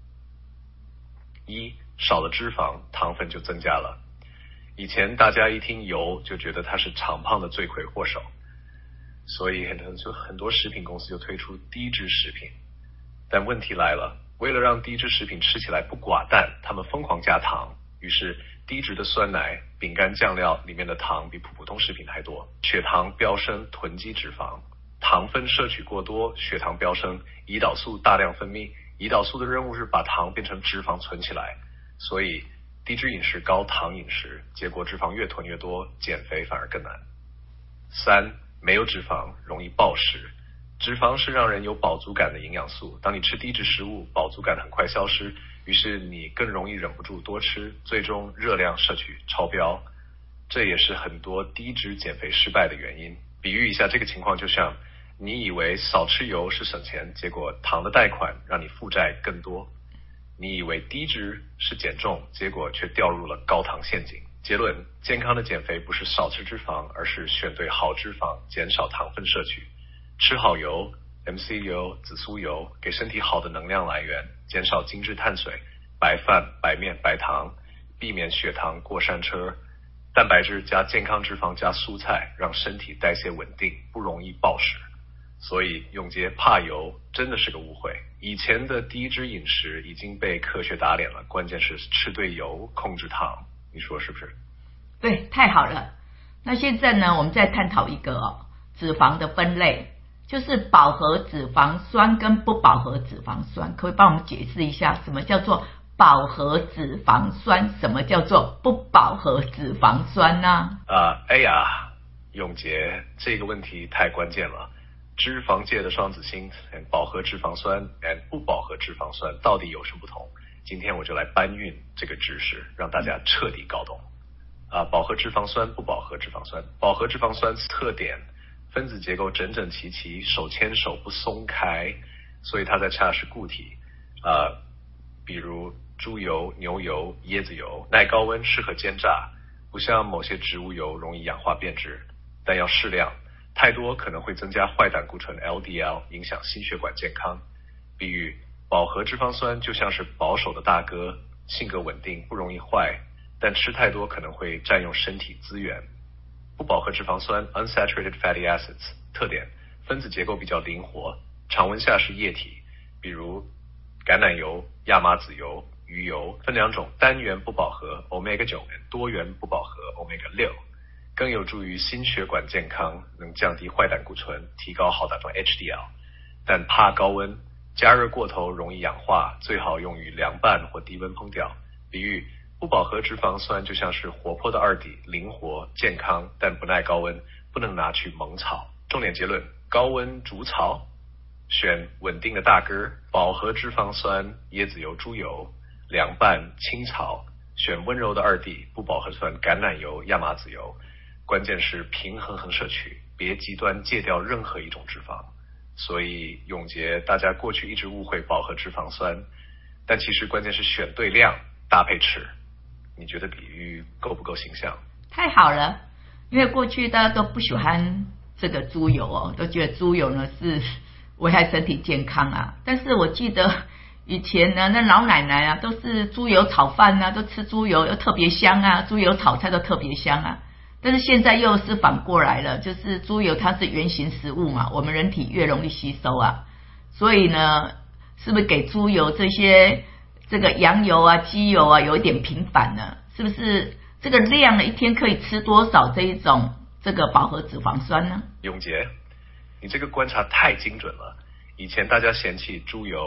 S4: 一，少了脂肪，糖分就增加了。以前大家一听油就觉得它是长胖的罪魁祸首，所以很多就很多食品公司就推出低脂食品。但问题来了，为了让低脂食品吃起来不寡淡，他们疯狂加糖，于是低脂的酸奶、饼干、酱料里面的糖比普通食品还多，血糖飙升，囤积脂肪，糖分摄取过多，血糖飙升，胰岛素大量分泌，胰岛素的任务是把糖变成脂肪存起来，所以低脂饮食、高糖饮食，结果脂肪越囤越多，减肥反而更难。三，没有脂肪容易暴食。脂肪是让人有饱足感的营养素，当你吃低脂食物，饱足感很快消失，于是你更容易忍不住多吃，最终热量摄取超标。这也是很多低脂减肥失败的原因。比喻一下，这个情况就像你以为少吃油是省钱，结果糖的贷款让你负债更多。你以为低脂是减重，结果却掉入了高糖陷阱。结论，健康的减肥不是少吃脂肪，而是选对好脂肪，减少糖分摄取，吃好油 M C 油、紫苏油，给身体好的能量来源，减少精致碳水、白饭、白面、白糖，避免血糖过山车，蛋白质加健康脂肪加蔬菜，让身体代谢稳定，不容易暴食。所以永杰怕油真的是个误会，以前的低脂饮食已经被科学打脸了，关键是吃对油，控制糖，你说是不是？
S1: 对，太好了。那现在呢，我们再探讨一个哦，脂肪的分类，就是饱和脂肪酸跟不饱和脂肪酸，可以帮我们解释一下什么叫做饱和脂肪酸，什么叫做不饱和脂肪酸呢？
S4: 啊，哎呀，永杰，这个问题太关键了。脂肪界的双子星，饱和脂肪酸 and 不饱和脂肪酸到底有什么不同？今天我就来搬运这个知识，让大家彻底搞懂。啊，饱和脂肪酸、不饱和脂肪酸，饱和脂肪酸特点，分子结构整整齐齐，手牵手不松开，所以它在查是固体。啊，比如猪油、牛油、椰子油，耐高温，适合煎炸，不像某些植物油容易氧化变质，但要适量。太多可能会增加坏胆固醇 L D L， 影响心血管健康。比喻，饱和脂肪酸就像是保守的大哥，性格稳定，不容易坏，但吃太多可能会占用身体资源。不饱和脂肪酸 unsaturated fatty acids 特点，分子结构比较灵活，常温下是液体，比如橄榄油、亚麻籽油、鱼油，分两种，单元不饱和 omega 九 多元不饱和 omega 六，更有助于心血管健康，能降低坏胆固醇，提高好胆醇 H D L， 但怕高温，加热过头容易氧化，最好用于凉拌或低温烹调。比喻，不饱和脂肪酸就像是活泼的二底，灵活健康，但不耐高温，不能拿去焖炒。重点结论，高温煮炒，选稳定的大哥，饱和脂肪酸椰子油、猪油，凉拌清炒，选温柔的二底，不饱和酸橄榄油、亚麻籽油。关键是平衡衡摄取，别极端戒掉任何一种脂肪。所以永杰，大家过去一直误会饱和脂肪酸，但其实关键是选对量，搭配吃。你觉得比喻够不够形象？
S1: 太好了，因为过去大家都不喜欢这个猪油哦，都觉得猪油呢是危害身体健康啊。但是我记得以前呢，那老奶奶啊，都是猪油炒饭啊，都吃猪油又特别香啊，猪油炒菜都特别香啊。但是现在又是反过来了，就是猪油它是原型食物嘛，我们人体越容易吸收啊，所以呢，是不是给猪油这些这个羊油啊、鸡油啊有一点平反呢？是不是这个量呢，一天可以吃多少这一种这个饱和脂肪酸呢？
S4: 永杰，你这个观察太精准了。以前大家嫌弃猪油，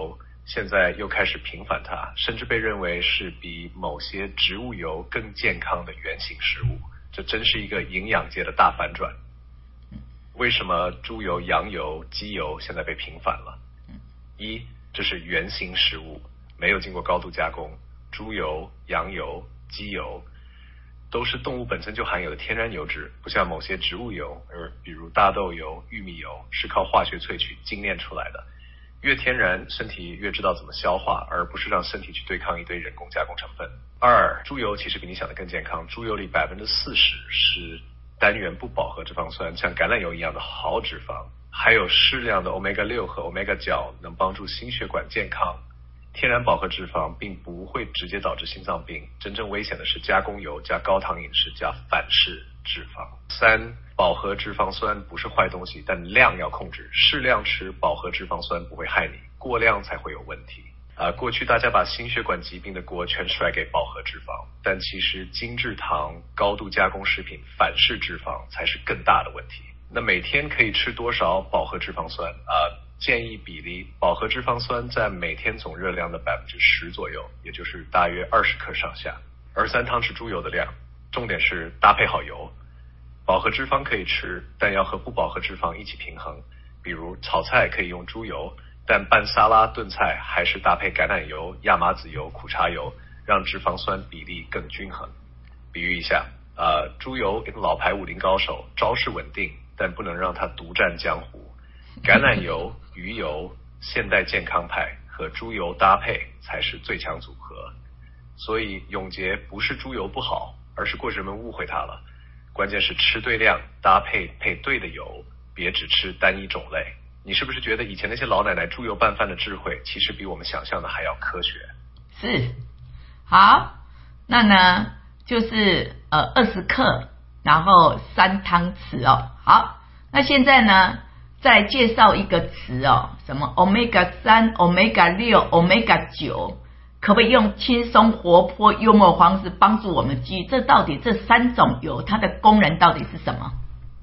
S4: 现在又开始平反它，甚至被认为是比某些植物油更健康的原型食物。这真是一个营养界的大反转。为什么猪油、羊油、鸡油现在被平反了？一，这是原型食物，没有经过高度加工。猪油、羊油、鸡油都是动物本身就含有的天然油脂，不像某些植物油，而比如大豆油、玉米油是靠化学萃取精炼出来的。越天然，身体越知道怎么消化，而不是让身体去对抗一堆人工加工成分。二，猪油其实比你想的更健康，猪油里百分之四十是单元不饱和脂肪酸，像橄榄油一样的好脂肪，还有适量的 欧米伽六 和 欧米伽九，能帮助心血管健康。天然饱和脂肪并不会直接导致心脏病，真正危险的是加工油、加高糖饮食、加反式脂肪。三，饱和脂肪酸不是坏东西，但量要控制，适量吃饱和脂肪酸不会害你，过量才会有问题。啊，过去大家把心血管疾病的锅全甩给饱和脂肪，但其实精制糖、高度加工食品、反式脂肪才是更大的问题。那每天可以吃多少饱和脂肪酸？啊，建议比例，饱和脂肪酸占每天总热量的百分之十左右，也就是大约二十克上下。而三汤匙猪油的量，重点是搭配好油。饱和脂肪可以吃，但要和不饱和脂肪一起平衡。比如炒菜可以用猪油，但拌沙拉炖菜还是搭配橄榄油、亚麻籽油、苦茶油，让脂肪酸比例更均衡。比喻一下，呃，猪油老牌武林高手，招式稳定，但不能让它独占江湖。橄榄油、鱼油、现代健康派和猪油搭配才是最强组合。所以永杰不是猪油不好，而是过去人们误会它了。关键是吃对量，搭配配对的油，别只吃单一种类。你是不是觉得以前那些老奶奶猪油拌饭的智慧，其实比我们想象的还要科学？
S1: 是。好，那呢就是呃二十克，然后三汤匙哦。好，那现在呢再介绍一个词哦，什么 欧米伽三、欧米伽六、欧米伽九，可不可以用轻松活泼幽默的方式帮助我们记？这到底这三种油它的功能到底是什么？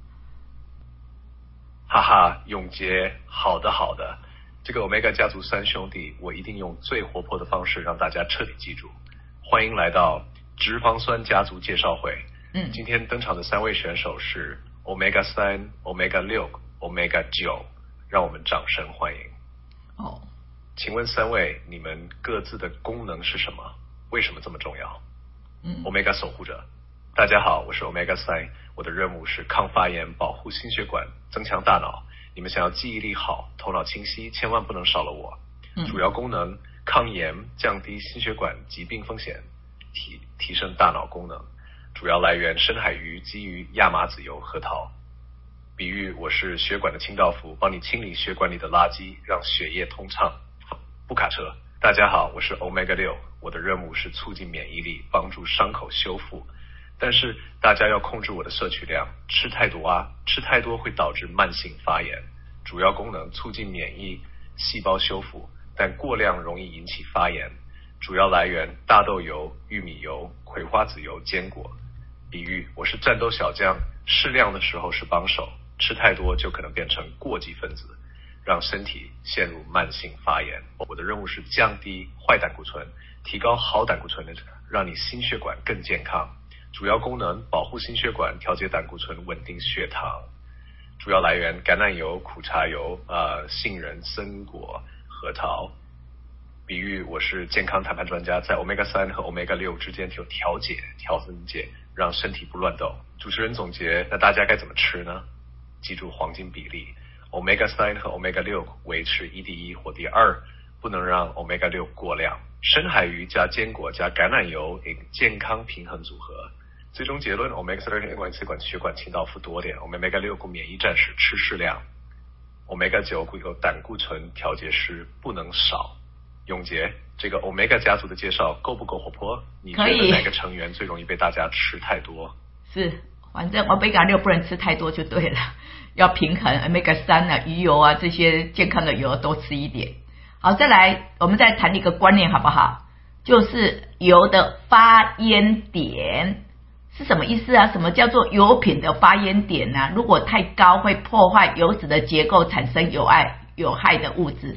S4: 哈哈，永杰，好的好的，这个 Omega 家族三兄弟，我一定用最活泼的方式让大家彻底记住。欢迎来到脂肪酸家族介绍会。嗯，今天登场的三位选手是 Omega 三、Omega 六、Omega 九，让我们掌声欢迎。哦，请问三位，你们各自的功能是什么？为什么这么重要？嗯 ，Omega 守护者。大家好，我是 Omega 三，我的任务是抗发炎、保护心血管、增强大脑。你们想要记忆力好、头脑清晰，千万不能少了我。嗯、主要功能：抗炎、降低心血管疾病风险，提提升大脑功能。主要来源：深海鱼、鲫鱼、亚麻籽油、核桃。比喻我是血管的清道夫，帮你清理血管里的垃圾，让血液通畅。不卡车。大家好，我是 Omega 六，我的任务是促进免疫力，帮助伤口修复。但是大家要控制我的摄取量，吃太多啊，吃太多会导致慢性发炎。主要功能促进免疫细胞修复，但过量容易引起发炎。主要来源：大豆油、玉米油、葵花籽油、坚果。比喻我是战斗小将，适量的时候是帮手，吃太多就可能变成过激分子，让身体陷入慢性发炎。我的任务是降低坏胆固醇，提高好胆固醇的，让你心血管更健康。主要功能：保护心血管，调节胆固醇，稳定血糖。主要来源：橄榄油、苦茶油、呃杏仁、森果、核桃。比喻我是健康谈判专家，在 Omega 三和 Omega 六之间有调节、调分解，让身体不乱斗。主持人总结，那大家该怎么吃呢？记住黄金比例 ，Omega 三和 Omega 六维持一比一或第二，不能让 Omega 六过量。深海鱼加坚果加橄榄油，一个健康平衡组合。最终结论 ：Omega 三管血管血管清道夫多点 ，Omega 六顾免疫战士吃适量 ，Omega 九顾有胆固醇调节师不能少。永杰，这个 Omega 家族的介绍够不够活泼？你觉得哪个成员最容易被大家吃太多？
S1: 是，反正 Omega 六不能吃太多就对了，要平衡 Omega 三啊、鱼油啊这些健康的油多吃一点。好，再来，我们再谈一个观念好不好？就是油的发烟点是什么意思啊？什么叫做油品的发烟点呢、啊？如果太高会破坏油脂的结构，产生有害有害的物质。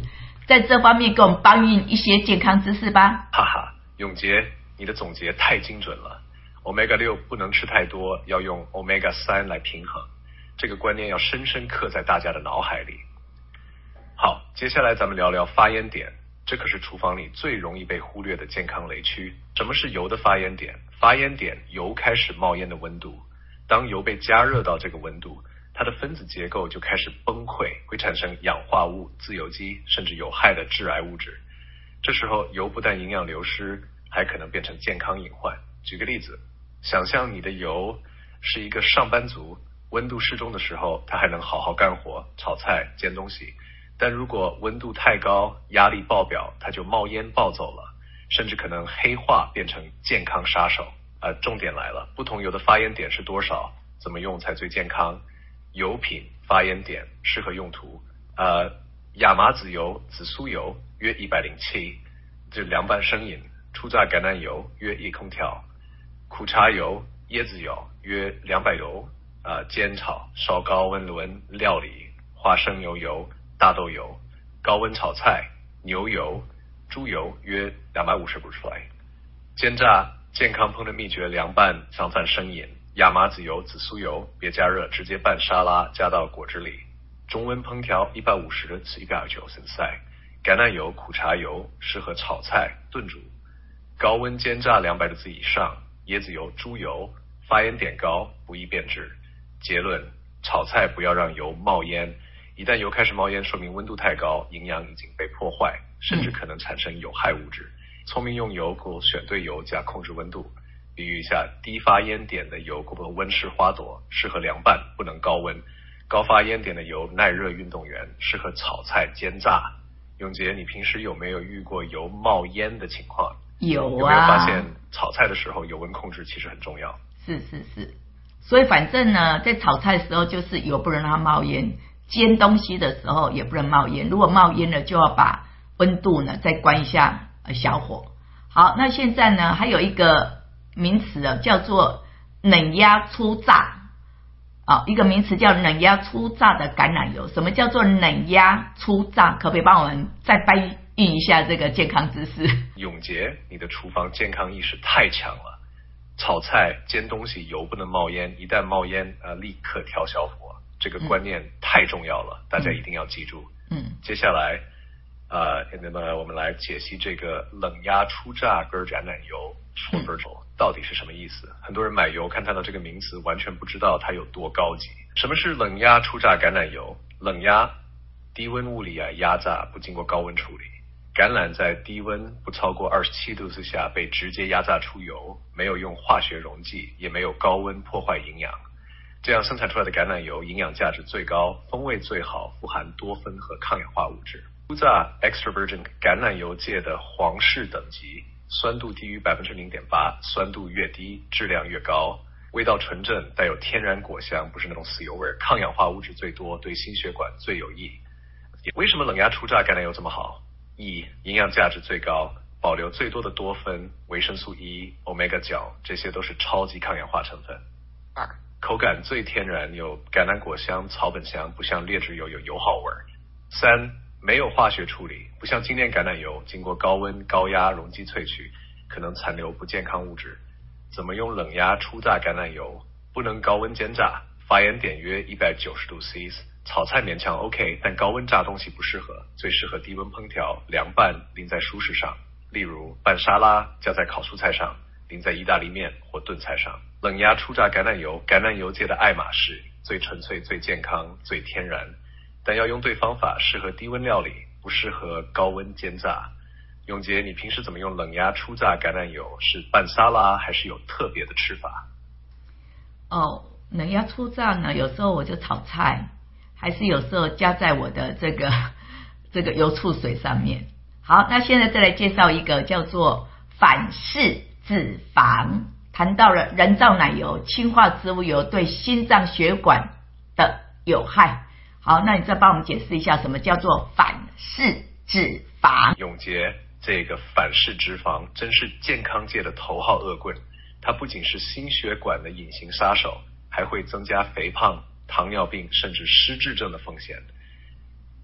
S1: 在这方面给我们搬运一些健康知识吧。
S4: 哈哈，永杰，你的总结太精准了。Omega 六不能吃太多，要用 Omega 三来平衡。这个观念要深深刻在大家的脑海里。好，接下来咱们聊聊发烟点，这可是厨房里最容易被忽略的健康雷区。什么是油的发烟点？发烟点，油开始冒烟的温度。当油被加热到这个温度，它的分子结构就开始崩溃，会产生氧化物、自由基，甚至有害的致癌物质。这时候油不但营养流失，还可能变成健康隐患。举个例子，想象你的油是一个上班族，温度适中的时候，它还能好好干活，炒菜、煎东西。但如果温度太高，压力爆表，它就冒烟暴走了，甚至可能黑化变成健康杀手。呃，重点来了，不同油的发烟点是多少？怎么用才最健康？油品发烟点适合用途。呃，亚麻籽油、紫苏油约一百零七，这凉拌生饮；初榨橄榄油约一空调；苦茶油、椰子油约两百油。呃，煎炒、烧高温轮料理；花生油油、大豆油；高温炒菜、牛油、猪油约两百五十步出来；煎炸。健康烹饪秘诀：凉拌、上饭生饮；亚麻籽油、紫苏油别加热，直接拌沙拉，加到果汁里；中温烹调一百五十至一百二十九 塞；橄榄油、苦茶油适合炒菜、炖煮；高温煎炸两百度 C 以上；椰子油、猪油发烟点高，不易变质。结论：炒菜不要让油冒烟，一旦油开始冒烟，说明温度太高，营养已经被破坏，甚至可能产生有害物质。聪明用油，够选对油加控制温度。比喻一下，低发烟点的油够温室花朵，适合凉拌，不能高温；高发烟点的油耐热运动员，适合炒菜煎炸。永杰，你平时有没有遇过油冒烟的情况？
S1: 有啊。
S4: 有没有发现炒菜的时候油温控制其实很重要？
S1: 是是是，所以反正呢，在炒菜的时候就是油不能让它冒烟，煎东西的时候也不能冒烟。如果冒烟了，就要把温度呢再关一下。小火。好，那现在呢还有一个名词啊，叫做冷压初榨啊、哦，一个名词叫冷压初榨的橄榄油。什么叫做冷压初榨？可不可以帮我们再翻译一下这个健康知识？
S4: 永杰，你的厨房健康意识太强了。炒菜煎东西油不能冒烟，一旦冒烟呃立刻调小火，这个观念太重要了，嗯、大家一定要记住。嗯，接下来。呃，那么我们来解析这个冷压初榨根橄榄油 short virgin 到底是什么意思？很多人买油看到这个名词，完全不知道它有多高级。什么是冷压初榨橄榄油？冷压，低温物理啊压榨，不经过高温处理。橄榄在低温不超过二十七度之下被直接压榨出油，没有用化学溶剂，也没有高温破坏营养。这样生产出来的橄榄油营养价值最高，风味最好，富含多酚和抗氧化物质。初榨 extra virgin 橄榄油界的皇室等级，酸度低于 百分之零点八， 酸度越低质量越高，味道纯正，带有天然果香，不是那种死油味，抗氧化物质最多，对心血管最有益。为什么冷压初榨橄榄油这么好？一、营养价值最高，保留最多的多酚、维生素 E、Omega 九，这些都是超级抗氧化成分。二、口感最天然，有橄榄果香、草本香，不像劣质油有油耗味。三、没有化学处理，不像经典橄榄油经过高温高压溶剂萃取，可能残留不健康物质。怎么用冷压初榨橄榄油？不能高温煎炸，发烟点约一百九十度 C， 炒菜勉强 OK， 但高温炸东西不适合，最适合低温烹调、凉拌，淋在蔬食上，例如拌沙拉，加在烤蔬菜上，淋在意大利面或炖菜上。冷压初榨橄榄油，橄榄油界的爱马仕，最纯粹、最健康、最天然。但要用对方法，适合低温料理，不适合高温煎炸。永杰，你平时怎么用冷压初榨橄榄油？是拌沙拉还是有特别的吃法？
S1: 哦，冷压初榨呢，有时候我就炒菜，还是有时候加在我的这个这个油醋水上面。好，那现在再来介绍一个叫做反式脂肪。谈到了人造奶油、氢化植物油对心脏血管的有害。好，那你再帮我们解释一下什么叫做反式脂肪？
S4: 永杰，这个反式脂肪真是健康界的头号恶棍，它不仅是心血管的隐形杀手，还会增加肥胖、糖尿病甚至失智症的风险。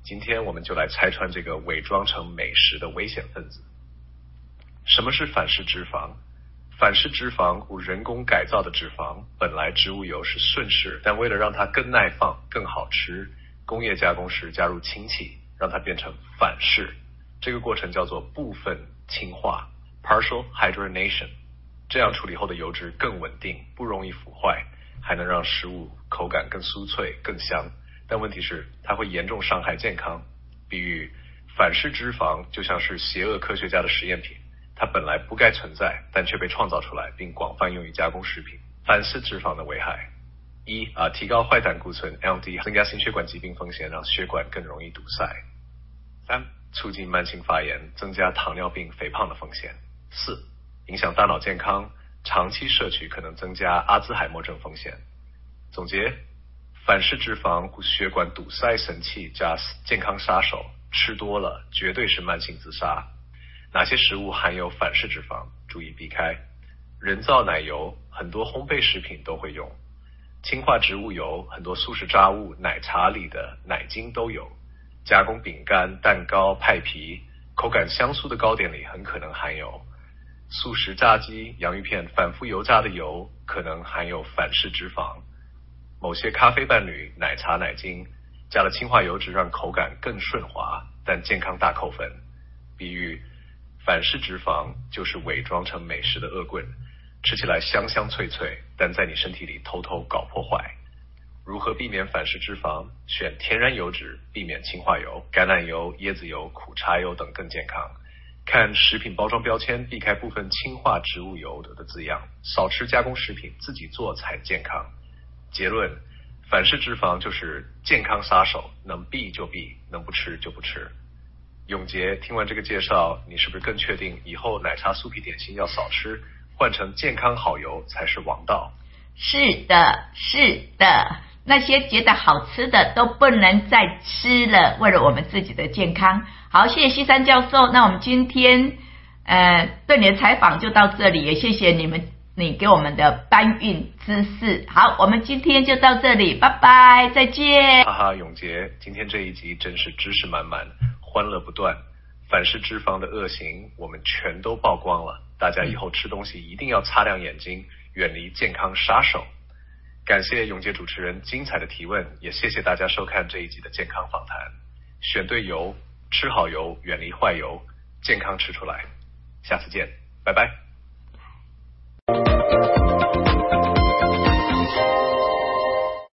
S4: 今天我们就来拆穿这个伪装成美食的危险分子。什么是反式脂肪？反式脂肪或人工改造的脂肪，本来植物油是顺式，但为了让它更耐放、更好吃，工业加工时加入氢气，让它变成反式。这个过程叫做部分氢化 （partial hydrogenation）。这样处理后的油脂更稳定，不容易腐坏，还能让食物口感更酥脆、更香。但问题是，它会严重伤害健康。比喻反式脂肪就像是邪恶科学家的实验品，它本来不该存在，但却被创造出来，并广泛用于加工食品。反式脂肪的危害：一啊，提高坏胆固醇 L D， 增加心血管疾病风险，让血管更容易堵塞；三，促进慢性发炎，增加糖尿病、肥胖的风险；四，影响大脑健康，长期摄取可能增加阿兹海默症风险。总结：反式脂肪或血管堵塞神器加健康杀手，吃多了绝对是慢性自杀。哪些食物含有反式脂肪？注意避开。人造奶油，很多烘焙食品都会用；氢化植物油，很多速食炸物、奶茶里的奶精都有；加工饼干、蛋糕、派皮，口感香酥的糕点里很可能含有；速食炸鸡、洋芋片反复油炸的油可能含有反式脂肪；某些咖啡伴侣、奶茶奶精加了氢化油脂，让口感更顺滑，但健康大扣分。比喻反式脂肪就是伪装成美食的恶棍，吃起来香香脆脆，但在你身体里偷偷搞破坏。如何避免反式脂肪？选天然油脂，避免氢化油，橄榄油、椰子油、苦茶油等更健康。看食品包装标签，避开部分氢化植物油的字样，少吃加工食品，自己做才健康。结论：反式脂肪就是健康杀手，能避就避，能不吃就不吃。永杰，听完这个介绍，你是不是更确定以后奶茶、酥皮点心要少吃，换成健康好油才是王道？
S1: 是的，是的，那些觉得好吃的都不能再吃了，为了我们自己的健康。好，谢谢西山教授。那我们今天呃对你的采访就到这里，也谢谢你们你给我们的搬运知识。好，我们今天就到这里，拜拜，再见。
S4: 哈哈，永杰，今天这一集真是知识满满，欢乐不断。反式脂肪的恶行我们全都曝光了，大家以后吃东西一定要擦亮眼睛，远离健康杀手。感谢永杰主持人精彩的提问，也谢谢大家收看这一集的健康访谈。选对油，吃好油，远离坏油，健康吃出来。下次见，拜拜。